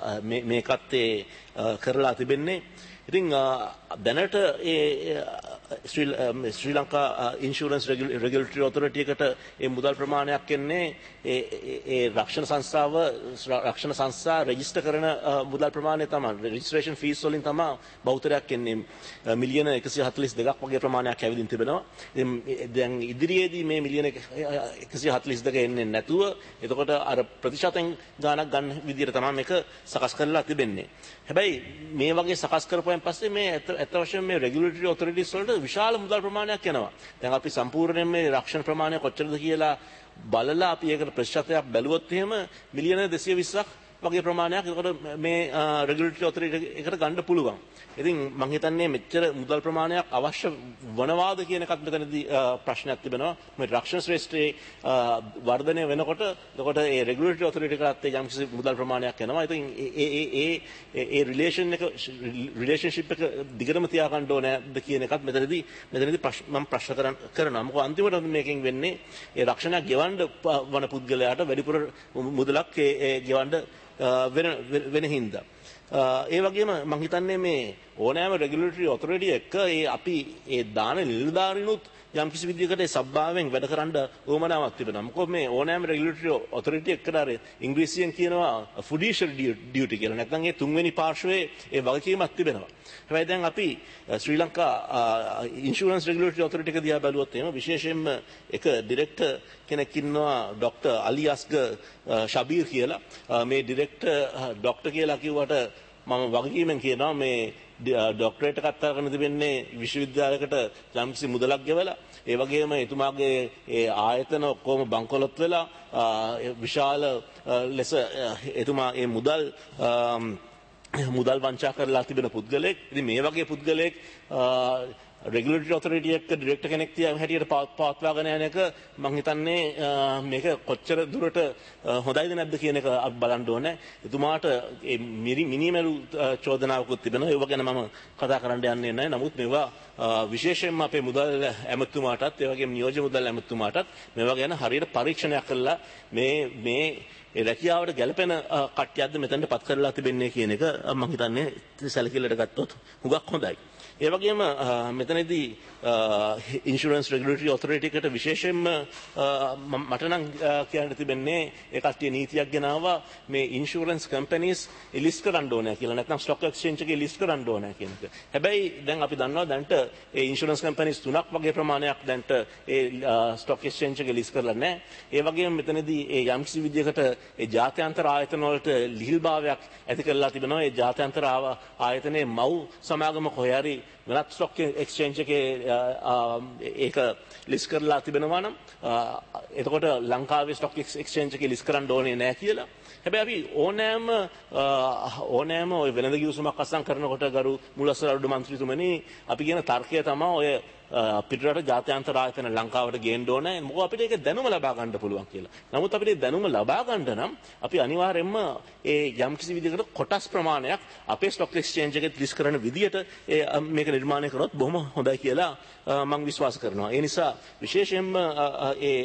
මේකත් ඒ කරලා තිබෙන්නේ. ඉතින් දැනට ඒ Sri Lanka insurance regulatory authority එකට ඒ මුදල් ප්‍රමාණයක් එන්නේ ඒ රක්ෂණ සංස්ථාව රක්ෂණ සංස්ථා රෙජිස්ටර් කරන මුදල් ප්‍රමාණය තමයි රෙජිස්ට්‍රේෂන් ෆීස් වලින් තමයි බහුතරයක් එන්නේ මිලියන එකසිය හතළිස් දෙකක් වගේ ප්‍රමාණයක් ඇවිදින් තිබෙනවා. දැන් ඉදිරියේදී මේ මිලියන එකසිය හතළිස් දෙක එන්නේ නැතුව එතකොට අර ප්‍රතිශතෙන් ගාණක් ගන්න විදිහට තමයි මේක සකස් කරලා තිබෙන්නේ. හැබැයි මේ වගේ සකස් කරපුවෙන් පස්සේ මේ ඇත්ත වශයෙන්ම මේ රෙගුලටරි ඔතොරිටිස් වලට විශාල මුදල් ප්‍රමාණයක් යනවා. දැන් අපි සම්පූර්ණයෙන් මේ රක්ෂණ ප්‍රමාණය කොච්චරද කියලා බලලා අපි ඒකට ප්‍රතිශතයක් බැලුවොත් එහෙම මිලියන දෙසිය විස්සක් වගේ ප්‍රමාණයක් ඒකට මේ රෙගුලටරි ඔතොරිටි එකට ගන්න පුළුවන්. ඉතින් මම හිතන්නේ මෙච්චර මුදල් ප්‍රමාණයක් අවශ්‍ය වනවාද කියන එකත් මෙතනදී ප්‍රශ්නයක් තිබෙනවා. මේ රක්ෂණ ශ්‍රේෂ්ඨයේ වර්ධනය වෙනකොට එතකොට ඒ රෙගුලටරි ඔතොරිටි එකත් යම් කිසි මුදල් ප්‍රමාණයක් යනවා. ඉතින් ඒ ඒ ඒ ඒ රිලේෂන් එක රිලේෂන්ෂිප් එක දිගටම තියාගන්න ඕනෑද කියන එකත් මෙතනදී මෙතනදී මම ප්‍රශ්න කරනවා. මොකද අන්තිමට මේකෙන් වෙන්නේ ඒ රක්ෂණයක් ගෙවන්න වන පුද්ගලයාට වැඩිපුර මුදලක් ඒ ගෙවන්න වෙන වෙන හින්දා ඒ වගේම මම හිතන්නේ මේ ඕනෑම රෙගුලටරි ඔතොරිටි එක ඒ අපි ඒ දාන නිලධාරීනුත් යම් කිසි විදිහකට ඒ සබ්භාවයෙන් වැඩ කරන්න උවමනාවක් තිබෙනවා. මොකද මේ ඕනෑම රෙගුලටරි ඔතොරිටි එකකට අර ඉංග්‍රීසියෙන් කියනවා ෆිඩුෂරි ඩියුටි කියලා. නැත්නම් ඒ තුන්වෙනි පාර්ශ්වයේ ඒ වගකීමක් තිබෙනවා. හැබැයි දැන් අපි Sri Lanka insurance regulatory authority එක දිහා බැලුවොත් එහෙම විශේෂයෙන්ම එක ඩිරෙක්ටර් කෙනෙක් ඉන්නවා ડોક્ટર අලි අස්ගර් ෂබීර් කියලා. මේ ඩිරෙක්ටර් ડોક્ટર කියලා කිව්වට මම වගකීමෙන් කියනවා මේ ડોක්ටරේට් එකක් අරගෙන තිබෙන්නේ විශ්වවිද්‍යාලයකට යම්කිසි මුදලක් ගෙවලා ඒ වගේම එතුමාගේ ඒ ආයතන ඔක්කොම බංකොලොත් වෙලා විශාල ලෙස එතුමා ඒ මුදල් මුදල් වංචා කරලා තිබෙන පුද්ගලයෙක්. ඉතින් මේ වගේ පුද්ගලයෙක් රෙගුලටරි ඔතොරිටි එක ඩිරෙක්ටර් කෙනෙක් තියා හැටියට පවත්වාගෙන යන එක මම හිතන්නේ මේක කොච්චර දුරට හොඳයිද නැද්ද කියන එක අපි බලන්න ඕනේ. එතුමාට මේ මිනිමෙරු චෝදනාවකුත් තිබෙනවා. ඒව ගැන මම කතා කරන්න යන්නේ නැහැ. නමුත් මේවා විශේෂයෙන්ම අපේ මුදල් ඇමතුමාටත් ඒ වගේම නියෝජ්‍ය මුදල් ඇමතුමාටත් මේවා ගැන හරියට පරීක්ෂණයක් කරලා මේ මේ ඒ රැකියාවට ගැලපෙන කට්ටියක්ද මෙතනට පත් කරලා තිබෙන්නේ කියන එක මම හිතන්නේ සැලකිල්ලට ගත්තොත් හුඟක් හොඳයි. ඒ වගේම මෙතනදී ඉන්ෂුරන්ස් රෙගුලටරි ඔතොරිටි එකට විශේෂයෙන්ම මට නම් කියන්න තිබෙන්නේ ඒ කට්ටිය නීතියක් ගෙනාවා මේ ඉන්ෂුරන්ස් කම්පැනිස් ලිස්ට් කරන්න ඕනේ කියලා. නැත්නම් ස්ටොක් එක්ස්චේන්ජ් එකේ ලිස්ට් කරන්න ඕනේ කියන එක. හැබැයි දැන් අපි දන්නවා දැන්ට ඒ ඉන්ෂුරන්ස් කම්පැනිස් තුනක් වගේ ප්‍රමාණයක් දැන්ට ඒ ස්ටොක් එක්ස්චේන්ජ් එකේ ලිස්ට් කරලා නැහැ. ඒ වගේම මෙතනදී ඒ යම්කිසි විදිහකට ඒ ජාත්‍යන්තර ආයතන වලට ලිහිල්භාවයක් ඇති කරලා තිබෙනවා. ඒ ජාත්‍යන්තර ආයතනයේ මව් සමාගම කොහේ හරි වෙනත් ස්ටොක් එක්ස්චේන්ජ් එකේ ඒක ලිස්ට් කරලා තිබෙනවා නම් එතකොට ලංකාවේ ස්ටොක් එක්ස්චේන්ජ් එකේ ලිස්ට් කරන්න ඕනේ නැහැ කියලා. හැබැයි අපි ඕනෑම ඕනෑම ඔය වෙළඳ කිවිසුමක් අත්සන් කරනකොට ගරු මුලස්වර අරුඩ මන්ත්‍රීතුමනි අපි කියන තර්කය තමයි ඔය පිටරට ජාත්‍යන්තර ආයතන ලංකාවට ගේන්න ඕනේ. මොකද අපිට ඒක දැනුම ලබා ගන්න පුළුවන් කියලා. නමුත් අපිට දැනුම ලබා ගන්න නම් අපි අනිවාර්යයෙන්ම ඒ යම්කිසි විදිහකට කොටස් ප්‍රමාණයක් අපේ ස්ටොක් එක්ස්චේන්ජ් එකේ ලිස්ට් කරන විදිහට මේක නිර්මාණය කරොත් බොහොම හොඳයි කියලා මම විශ්වාස කරනවා. ඒ නිසා විශේෂයෙන්ම ඒ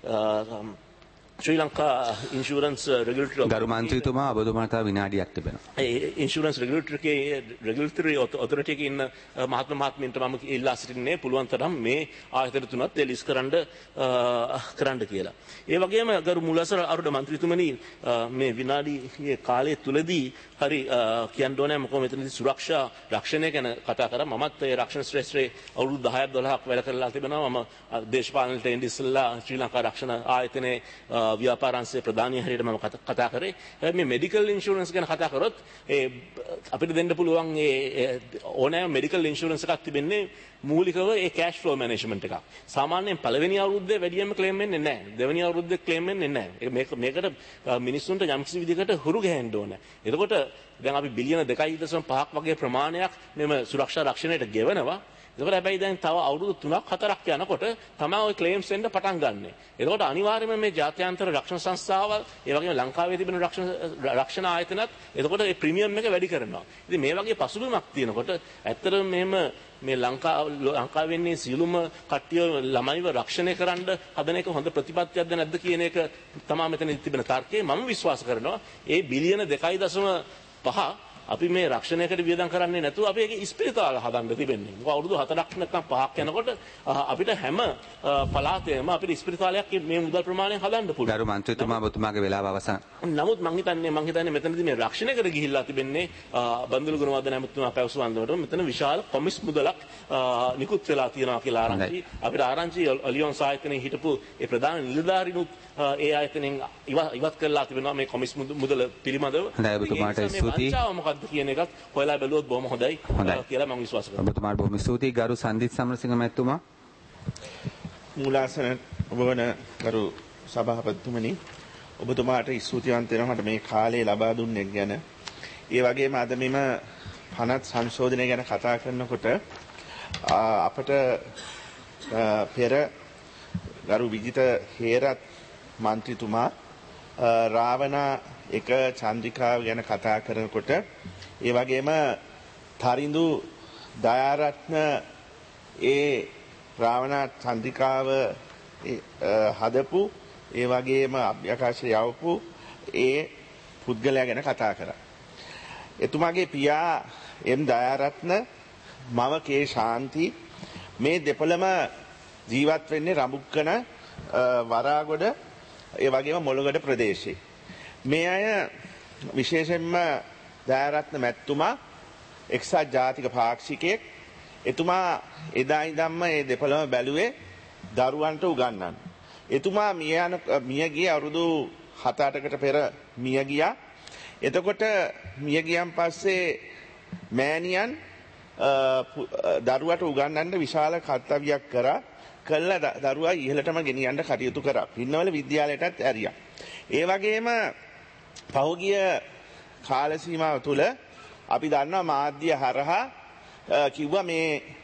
ශ්‍රී ලංකා ඉන්ෂුරන්ස් රෙගුලටරි ගරු මන්ත්‍රීතුමා ඔබතුමාට විනාඩියක් තිබෙනවා. ඒ ඉන්ෂුරන්ස් රෙගුලටරි රෙගුලටරි ඔතොරිටි එකේ ඉන්න මහත්ම මහත්මියන්ට මම ඉල්ලා සිටින්නේ පුළුවන් තරම් මේ ආයතන තුනත් ඒ ලිස්ට් කරන්න කරන්න කියලා. ඒ වගේම ගරු මුලසර අරුඩ මන්ත්‍රීතුමනි මේ විනාඩියේ කාලය තුලදී හරි කියන්න ඕනේ මොකද මෙතනදී සුරක්ෂා රක්ෂණය ගැන කතා කරා. මමත් ඒ රක්ෂණ ශ්‍රේෂ්ඨයේ අවුරුදු දහයක් දොළහක් වැඩ කරලා තිබෙනවා. මම දේශපාලනයට එන්න ඉස්සෙල්ලා ශ්‍රී ලංකා රක්ෂණ ආයතනයේ ව්‍යාපාරාංශයේ ප්‍රධානිය හැටියට මම කතා කරේ. මේ මෙඩිකල් ඉන්ෂුරන්ස් ගැන කතා කරොත් ඒ අපිට දෙන්න පුළුවන් ඒ ඕනෑම මෙඩිකල් ඉන්ෂුරන්ස් එකක් තිබෙන්නේ මූලිකව ඒ කෑෂ් ෆ්ලෝ මැනේජ්මන්ට් එකක්. සාමාන්‍යයෙන් පළවෙනි අවුරුද්දේ වැඩියෙන්ම ක්ලේම් වෙන්නේ නැහැ. දෙවෙනි අවුරුද්දේ ක්ලේම් වෙන්නේ නැහැ. මේක මේකට මිනිස්සුන්ට යම්කිසි විදිහකට හුරු ගහන්න ඕනේ. එතකොට දැන් අපි බිලියන දෙකයි දශම පහක් වගේ ප්‍රමාණයක් මෙම සුරක්ෂා රක්ෂණයට ගෙවනවා. එතකොට හැබැයි දැන් තව අවුරුදු තුනක් හතරක් යනකොට තමයි ওই ක්ලේම්ස් එන්න පටන් ගන්නෙ. එතකොට අනිවාර්යයෙන්ම මේ ජාත්‍යන්තර රක්ෂණ සංස්ථාවල් ඒ වගේම ලංකාවේ තිබෙන රක්ෂණ රක්ෂණ ආයතනත් එතකොට ඒ ප්‍රීමියම් එක වැඩි කරනවා. ඉතින් මේ වගේ පසුබිමක් තියෙනකොට ඇත්තටම මෙහෙම මේ ලංකාව ලංකාවේ ඉන්නේ සියලුම කට්ටිය ළමයිව රක්ෂණය කරන්න හදන එක හොඳ ප්‍රතිපත්තියක්ද නැද්ද කියන එක තමයි මෙතන තිබෙන තර්කය. මම විශ්වාස කරනවා ඒ බිලියන දෙකයි දශම පහ අපි මේ රක්ෂණයකට වියදම් කරන්නේ නැතුව අපි ඒක ඉස්පිරිතාල හදන්න තිබෙන්නේ. මොකද අවුරුදු හතරක් නැත්නම් පහක් යනකොට අපිට හැම පළාතේම අපිට ඉස්පිරිතාලයක් මේ මුදල් ප්‍රමාණයෙන් හදන්න පුළුවන්. ගරු මන්ත්‍රීතුමා ඔබතුමාගේ වෙලාව අවසන්. නමුත් මං හිතන්නේ මං හිතන්නේ මෙතනදී මේ රක්ෂණයකට ගිහිල්ලා තිබෙන්නේ බන්දුල ගුණවර්ධන ඇමතුමා පැවසු අන්දමට මෙතන විශාල කොමිස් මුදලක් නිකුත් වෙලා තියෙනවා කියලා ආරංචි. අපිට ආරංචි අලියොන් සායතනයේ හිටපු ඒ ප්‍රධාන නිලධාරීනුත් ඒ ආයතනෙන් ඉවත් කරලා තිබෙනවා මේ කොමිස් මුදල පිළිබඳව. හොඳයි ඔබතුමාට ස්තුතියි. මොකක්ද කියන එකත් හොයලා බැලුවොත් බොහොම හොඳයි කියලා මම විශ්වාස කරනවා. ඔබතුමාට බොහොම ස්තුතියි ගරු සන්දිත් සමරසිංහ මැතිතුමා. මූලාසන ඔබවන ගරු සභාපතිතුමනි, ඔබතුමාට ස්තුතිවන්ත වෙනවා මට මේ කාලේ ලබා දුන්නේ ගැන. ඒ වගේම අද මෙම පනත් සංශෝධනය ගැන කතා කරනකොට අපට පෙර ගරු විජිත හේරත් මන්ත්‍රීතුමා රාවණා එක චන්ද්‍රිකාව ගැන කතා කරනකොට ඒ වගේම තරිඳු දයාරත්න ඒ රාවණා චන්ද්‍රිකාව හදපු ඒ වගේම අභ්‍යවකාශයට යවපු ඒ පුද්ගලයා ගැන කතා කරා. එතුමාගේ පියා එම් දයාරත්න මව කේ ශාන්ති මේ දෙපළම ජීවත් වෙන්නේ රඹුක්කන වරාගොඩ ඒ වගේම මොළගොඩ ප්‍රදේශයේ. මේ අය විශේෂයෙන්ම දයාරත්න මැතිතුමා එක්සත් ජාතික පාක්ෂිකයෙක්. එතුමා එදා ඉඳන්ම මේ දෙපළම බැලුවේ දරුවන්ට උගන්වන්න. එතුමා මිය යන මිය ගිය අවුරුදු හත අටකට පෙර මිය ගියා. එතකොට මිය ගියන් පස්සේ මෑණියන් දරුවට උගන්වන්න විශාල කර්තව්‍යයක් කරා. කළා දරුවා ඉහළටම ගෙනියන්න කටයුතු කරා. පින්නවල විද්‍යාලයටත් ඇරියා. ඒ වගේම පහුගිය කාල සීමාව තුළ අපි දන්නවා මාධ්‍ය හරහා කිව්වා මේ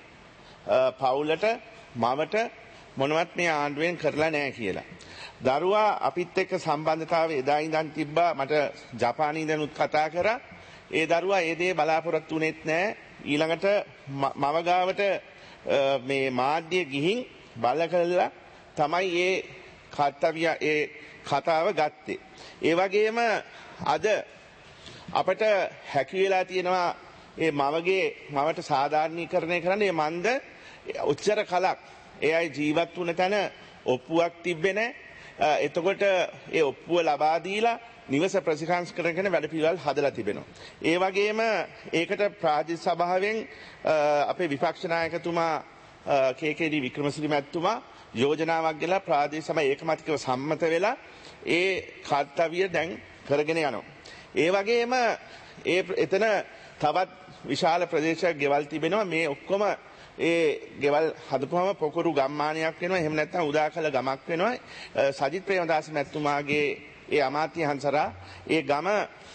පවුලට මවට මොනවත් මේ ආණ්ඩුවෙන් කරලා නැහැ කියලා. දරුවා අපිත් එක්ක සම්බන්ධතාවය එදා ඉඳන් තිබ්බා. මට ජපානයේ ඉඳනුත් කතා කරා. ඒ දරුවා ඒ දේ බලාපොරොත්තු වෙන්නේ නැහැ. ඊළඟට මව ගාවට මේ මාධ්‍ය ගිහින් බල කළා තමයි ඒ කර්තව්‍ය ඒ කතාව ගත්තේ. ඒ වගේම අද අපට හැකි වෙලා තියෙනවා ඒ මවගේ මවට සාධාරණීකරණය කරන්න. මේ මන්ද උච්චර කලක් ඒ අය ජීවත් වුණ තැන ඔප්පුවක් තිබ්බේ නැහැ. එතකොට ඒ ඔප්පුව ලබා දීලා නිවස ප්‍රතිසංස්කරණය වැඩපිළිවෙළ හදලා තිබෙනවා. ඒ වගේම ඒකට ප්‍රාදේශීය සභාවෙන් අපේ විපක්ෂ නායකතුමා කේ.කේ.ඩී. වික්‍රමසිරි මැතිතුමා යෝජනාවක් ගෙනලා ප්‍රාදේශීය සභාව ඒකමතිකව සම්මත වෙලා ඒ කර්තව්‍ය දැන් කරගෙන යනවා. ඒ වගේම ඒ එතන තවත් විශාල ප්‍රදේශයක් ගෙවල් තිබෙනවා. මේ ඔක්කොම ඒ ගෙවල් හදපුවම පොකුරු ගම්මානයක් වෙනවා. එහෙම නැත්නම් උදාකල ගමක් වෙනවා. සජිත් ප්‍රේමදාස මැතිතුමාගේ ඒ අමාත්‍ය හංසරා ඒ ගම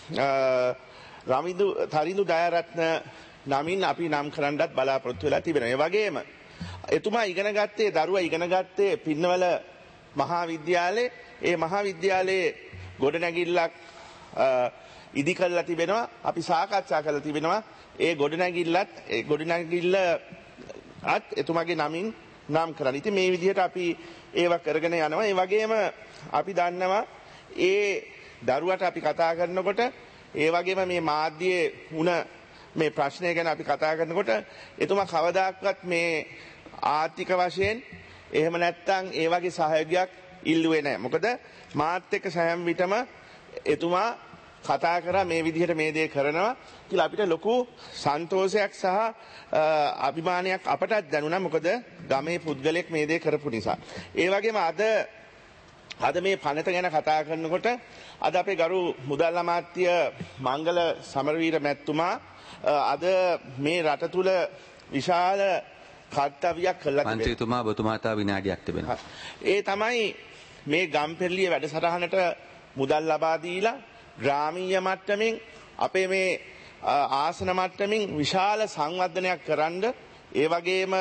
රමිදු තරිඳු දයාරත්න නමින් අපි නම් කරන්නත් බලාපොරොත්තු වෙලා තිබෙනවා. ඒ වගේම එතුමා ඉගෙන ගත්තේ දරුවා ඉගෙන ගත්තේ පින්නවල මහා විද්‍යාලයේ. ඒ මහා විද්‍යාලයේ ගොඩනැගිල්ලක් ඉදි කරලා තිබෙනවා. අපි සාකච්ඡා කරලා තිබෙනවා. ඒ ගොඩනැගිල්ලත් ඒ ගොඩනැගිල්ල අත් එතුමාගේ නමින් නම් කරන්න. ඉතින් මේ විදිහට අපි ඒව කරගෙන යනවා. ඒ වගේම අපි දන්නවා ඒ දරුවට අපි කතා කරනකොට ඒ වගේම මේ මාධ්‍යයේ වුණ මේ ප්‍රශ්නය ගැන අපි කතා කරනකොට එතුමා කවදාක්වත් මේ ආර්ථික වශයෙන් එහෙම නැත්නම් ඒ වගේ සහයෝගයක් ඉල්ලුවේ නැහැ. මොකද මාත් එක්ක සෑම විටම එතුමා කතා කරා මේ විදිහට මේ දේ කරනවා කියලා අපිට ලොකු සන්තෝෂයක් සහ අභිමානයක් අපටත් දැනුණා. මොකද ගමේ පුද්ගලෙක් මේ දේ කරපු නිසා. ඒ වගේම අද අද මේ පනත ගැන කතා කරනකොට අද අපේ ගරු මුදල් අමාත්‍ය මංගල සමරවීර මැතිතුමා අද මේ රට තුල විශාල කර්තව්‍යයක් කළා තිබෙනවා. මන්ත්‍රීතුමා ඔබතුමාට විනාඩියක් තිබෙනවා. ඒ තමයි මේ ගම්පෙරළිය වැඩසටහනට මුදල් ලබා දීලා ග්‍රාමීය මට්ටමින් අපේ මේ ආසන මට්ටමින් විශාල සංවර්ධනයක් කරන්න. ඒ වගේම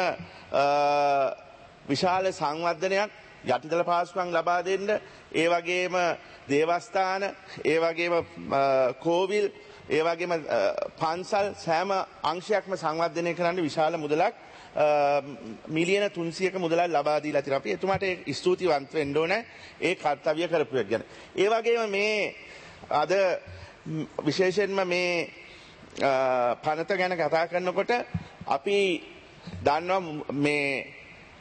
විශාල සංවර්ධනයක් යටිදල පාසුකම් ලබා දෙන්න. ඒ වගේම දේවස්ථාන, ඒ වගේම කෝවිල්, ඒ වගේම පන්සල් සෑම අංශයක්ම සංවර්ධනය කරන්න විශාල මුදලක් මිලියන තුන්සියක මුදලක් ලබා දීලා තියෙනවා. අපි එතුමාට ස්තුතිවන්ත වෙන්න ඕනේ ඒ කර්තව්‍ය කරපු එක ගැන. ඒ වගේම මේ අද විශේෂයෙන්ම මේ පනත ගැන කතා කරනකොට අපි දන්නවා මේ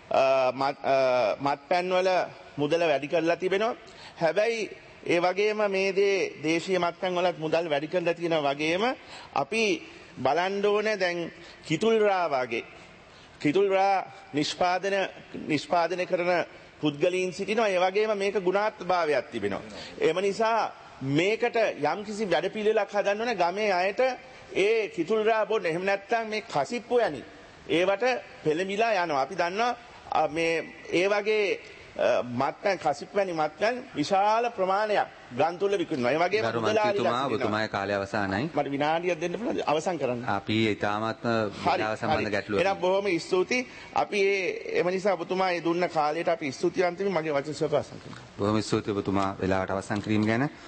මත්පැන්වල මුදල වැඩි කරලා තිබෙනවා. හැබැයි ඒ වගේම මේ දේ දේශීය මත්පැන් වලත් මුදල් වැඩි කරලා තියෙන වගේම අපි බලන්න ඕනේ දැන් කිතුල් රා වගේ කිතුල් රා නිෂ්පාදන නිෂ්පාදනය කරන පුද්ගලයන් සිටිනවා. ඒ වගේම මේක ගුණාත්මකභාවයක් තිබෙනවා. එම නිසා මේකට යම්කිසි වැඩපිළිවෙලක් හදන්න ඕනේ ගමේ අයට ඒ කිතුල් රා බොන්න. එහෙම නැත්නම් මේ කසිප්පු යනි ඒවට පෙළඹිලා යනවා. අපි දන්නවා මේ ඒ වගේ මත්පැන් කසිප්පැනි මත්පැන් විශාල ප්‍රමාණයක් ගන්තුල විකුණනවා. ඒ වගේම මුදලාලිතුමා ඔබතුමාගේ කාලය අවසానයි. මට විනාඩියක් දෙන්න පුළුවන්ද? අවසන් කරන්න. අපි ඊටාමත්ම විලාව සම්බන්ධ ගැටලුවක්. එහෙනම් බොහොම ස්තුතියි. අපි ඒ එම නිසා ඔබතුමා මේ දුන්න කාලයට අපි ස්තුතිවන්ත වෙමි. මගේ වචන සුවප අවසන් කරනවා. බොහොම ස්තුතියි ඔබතුමා වෙලාවට අවසන් කිරීම ගැන.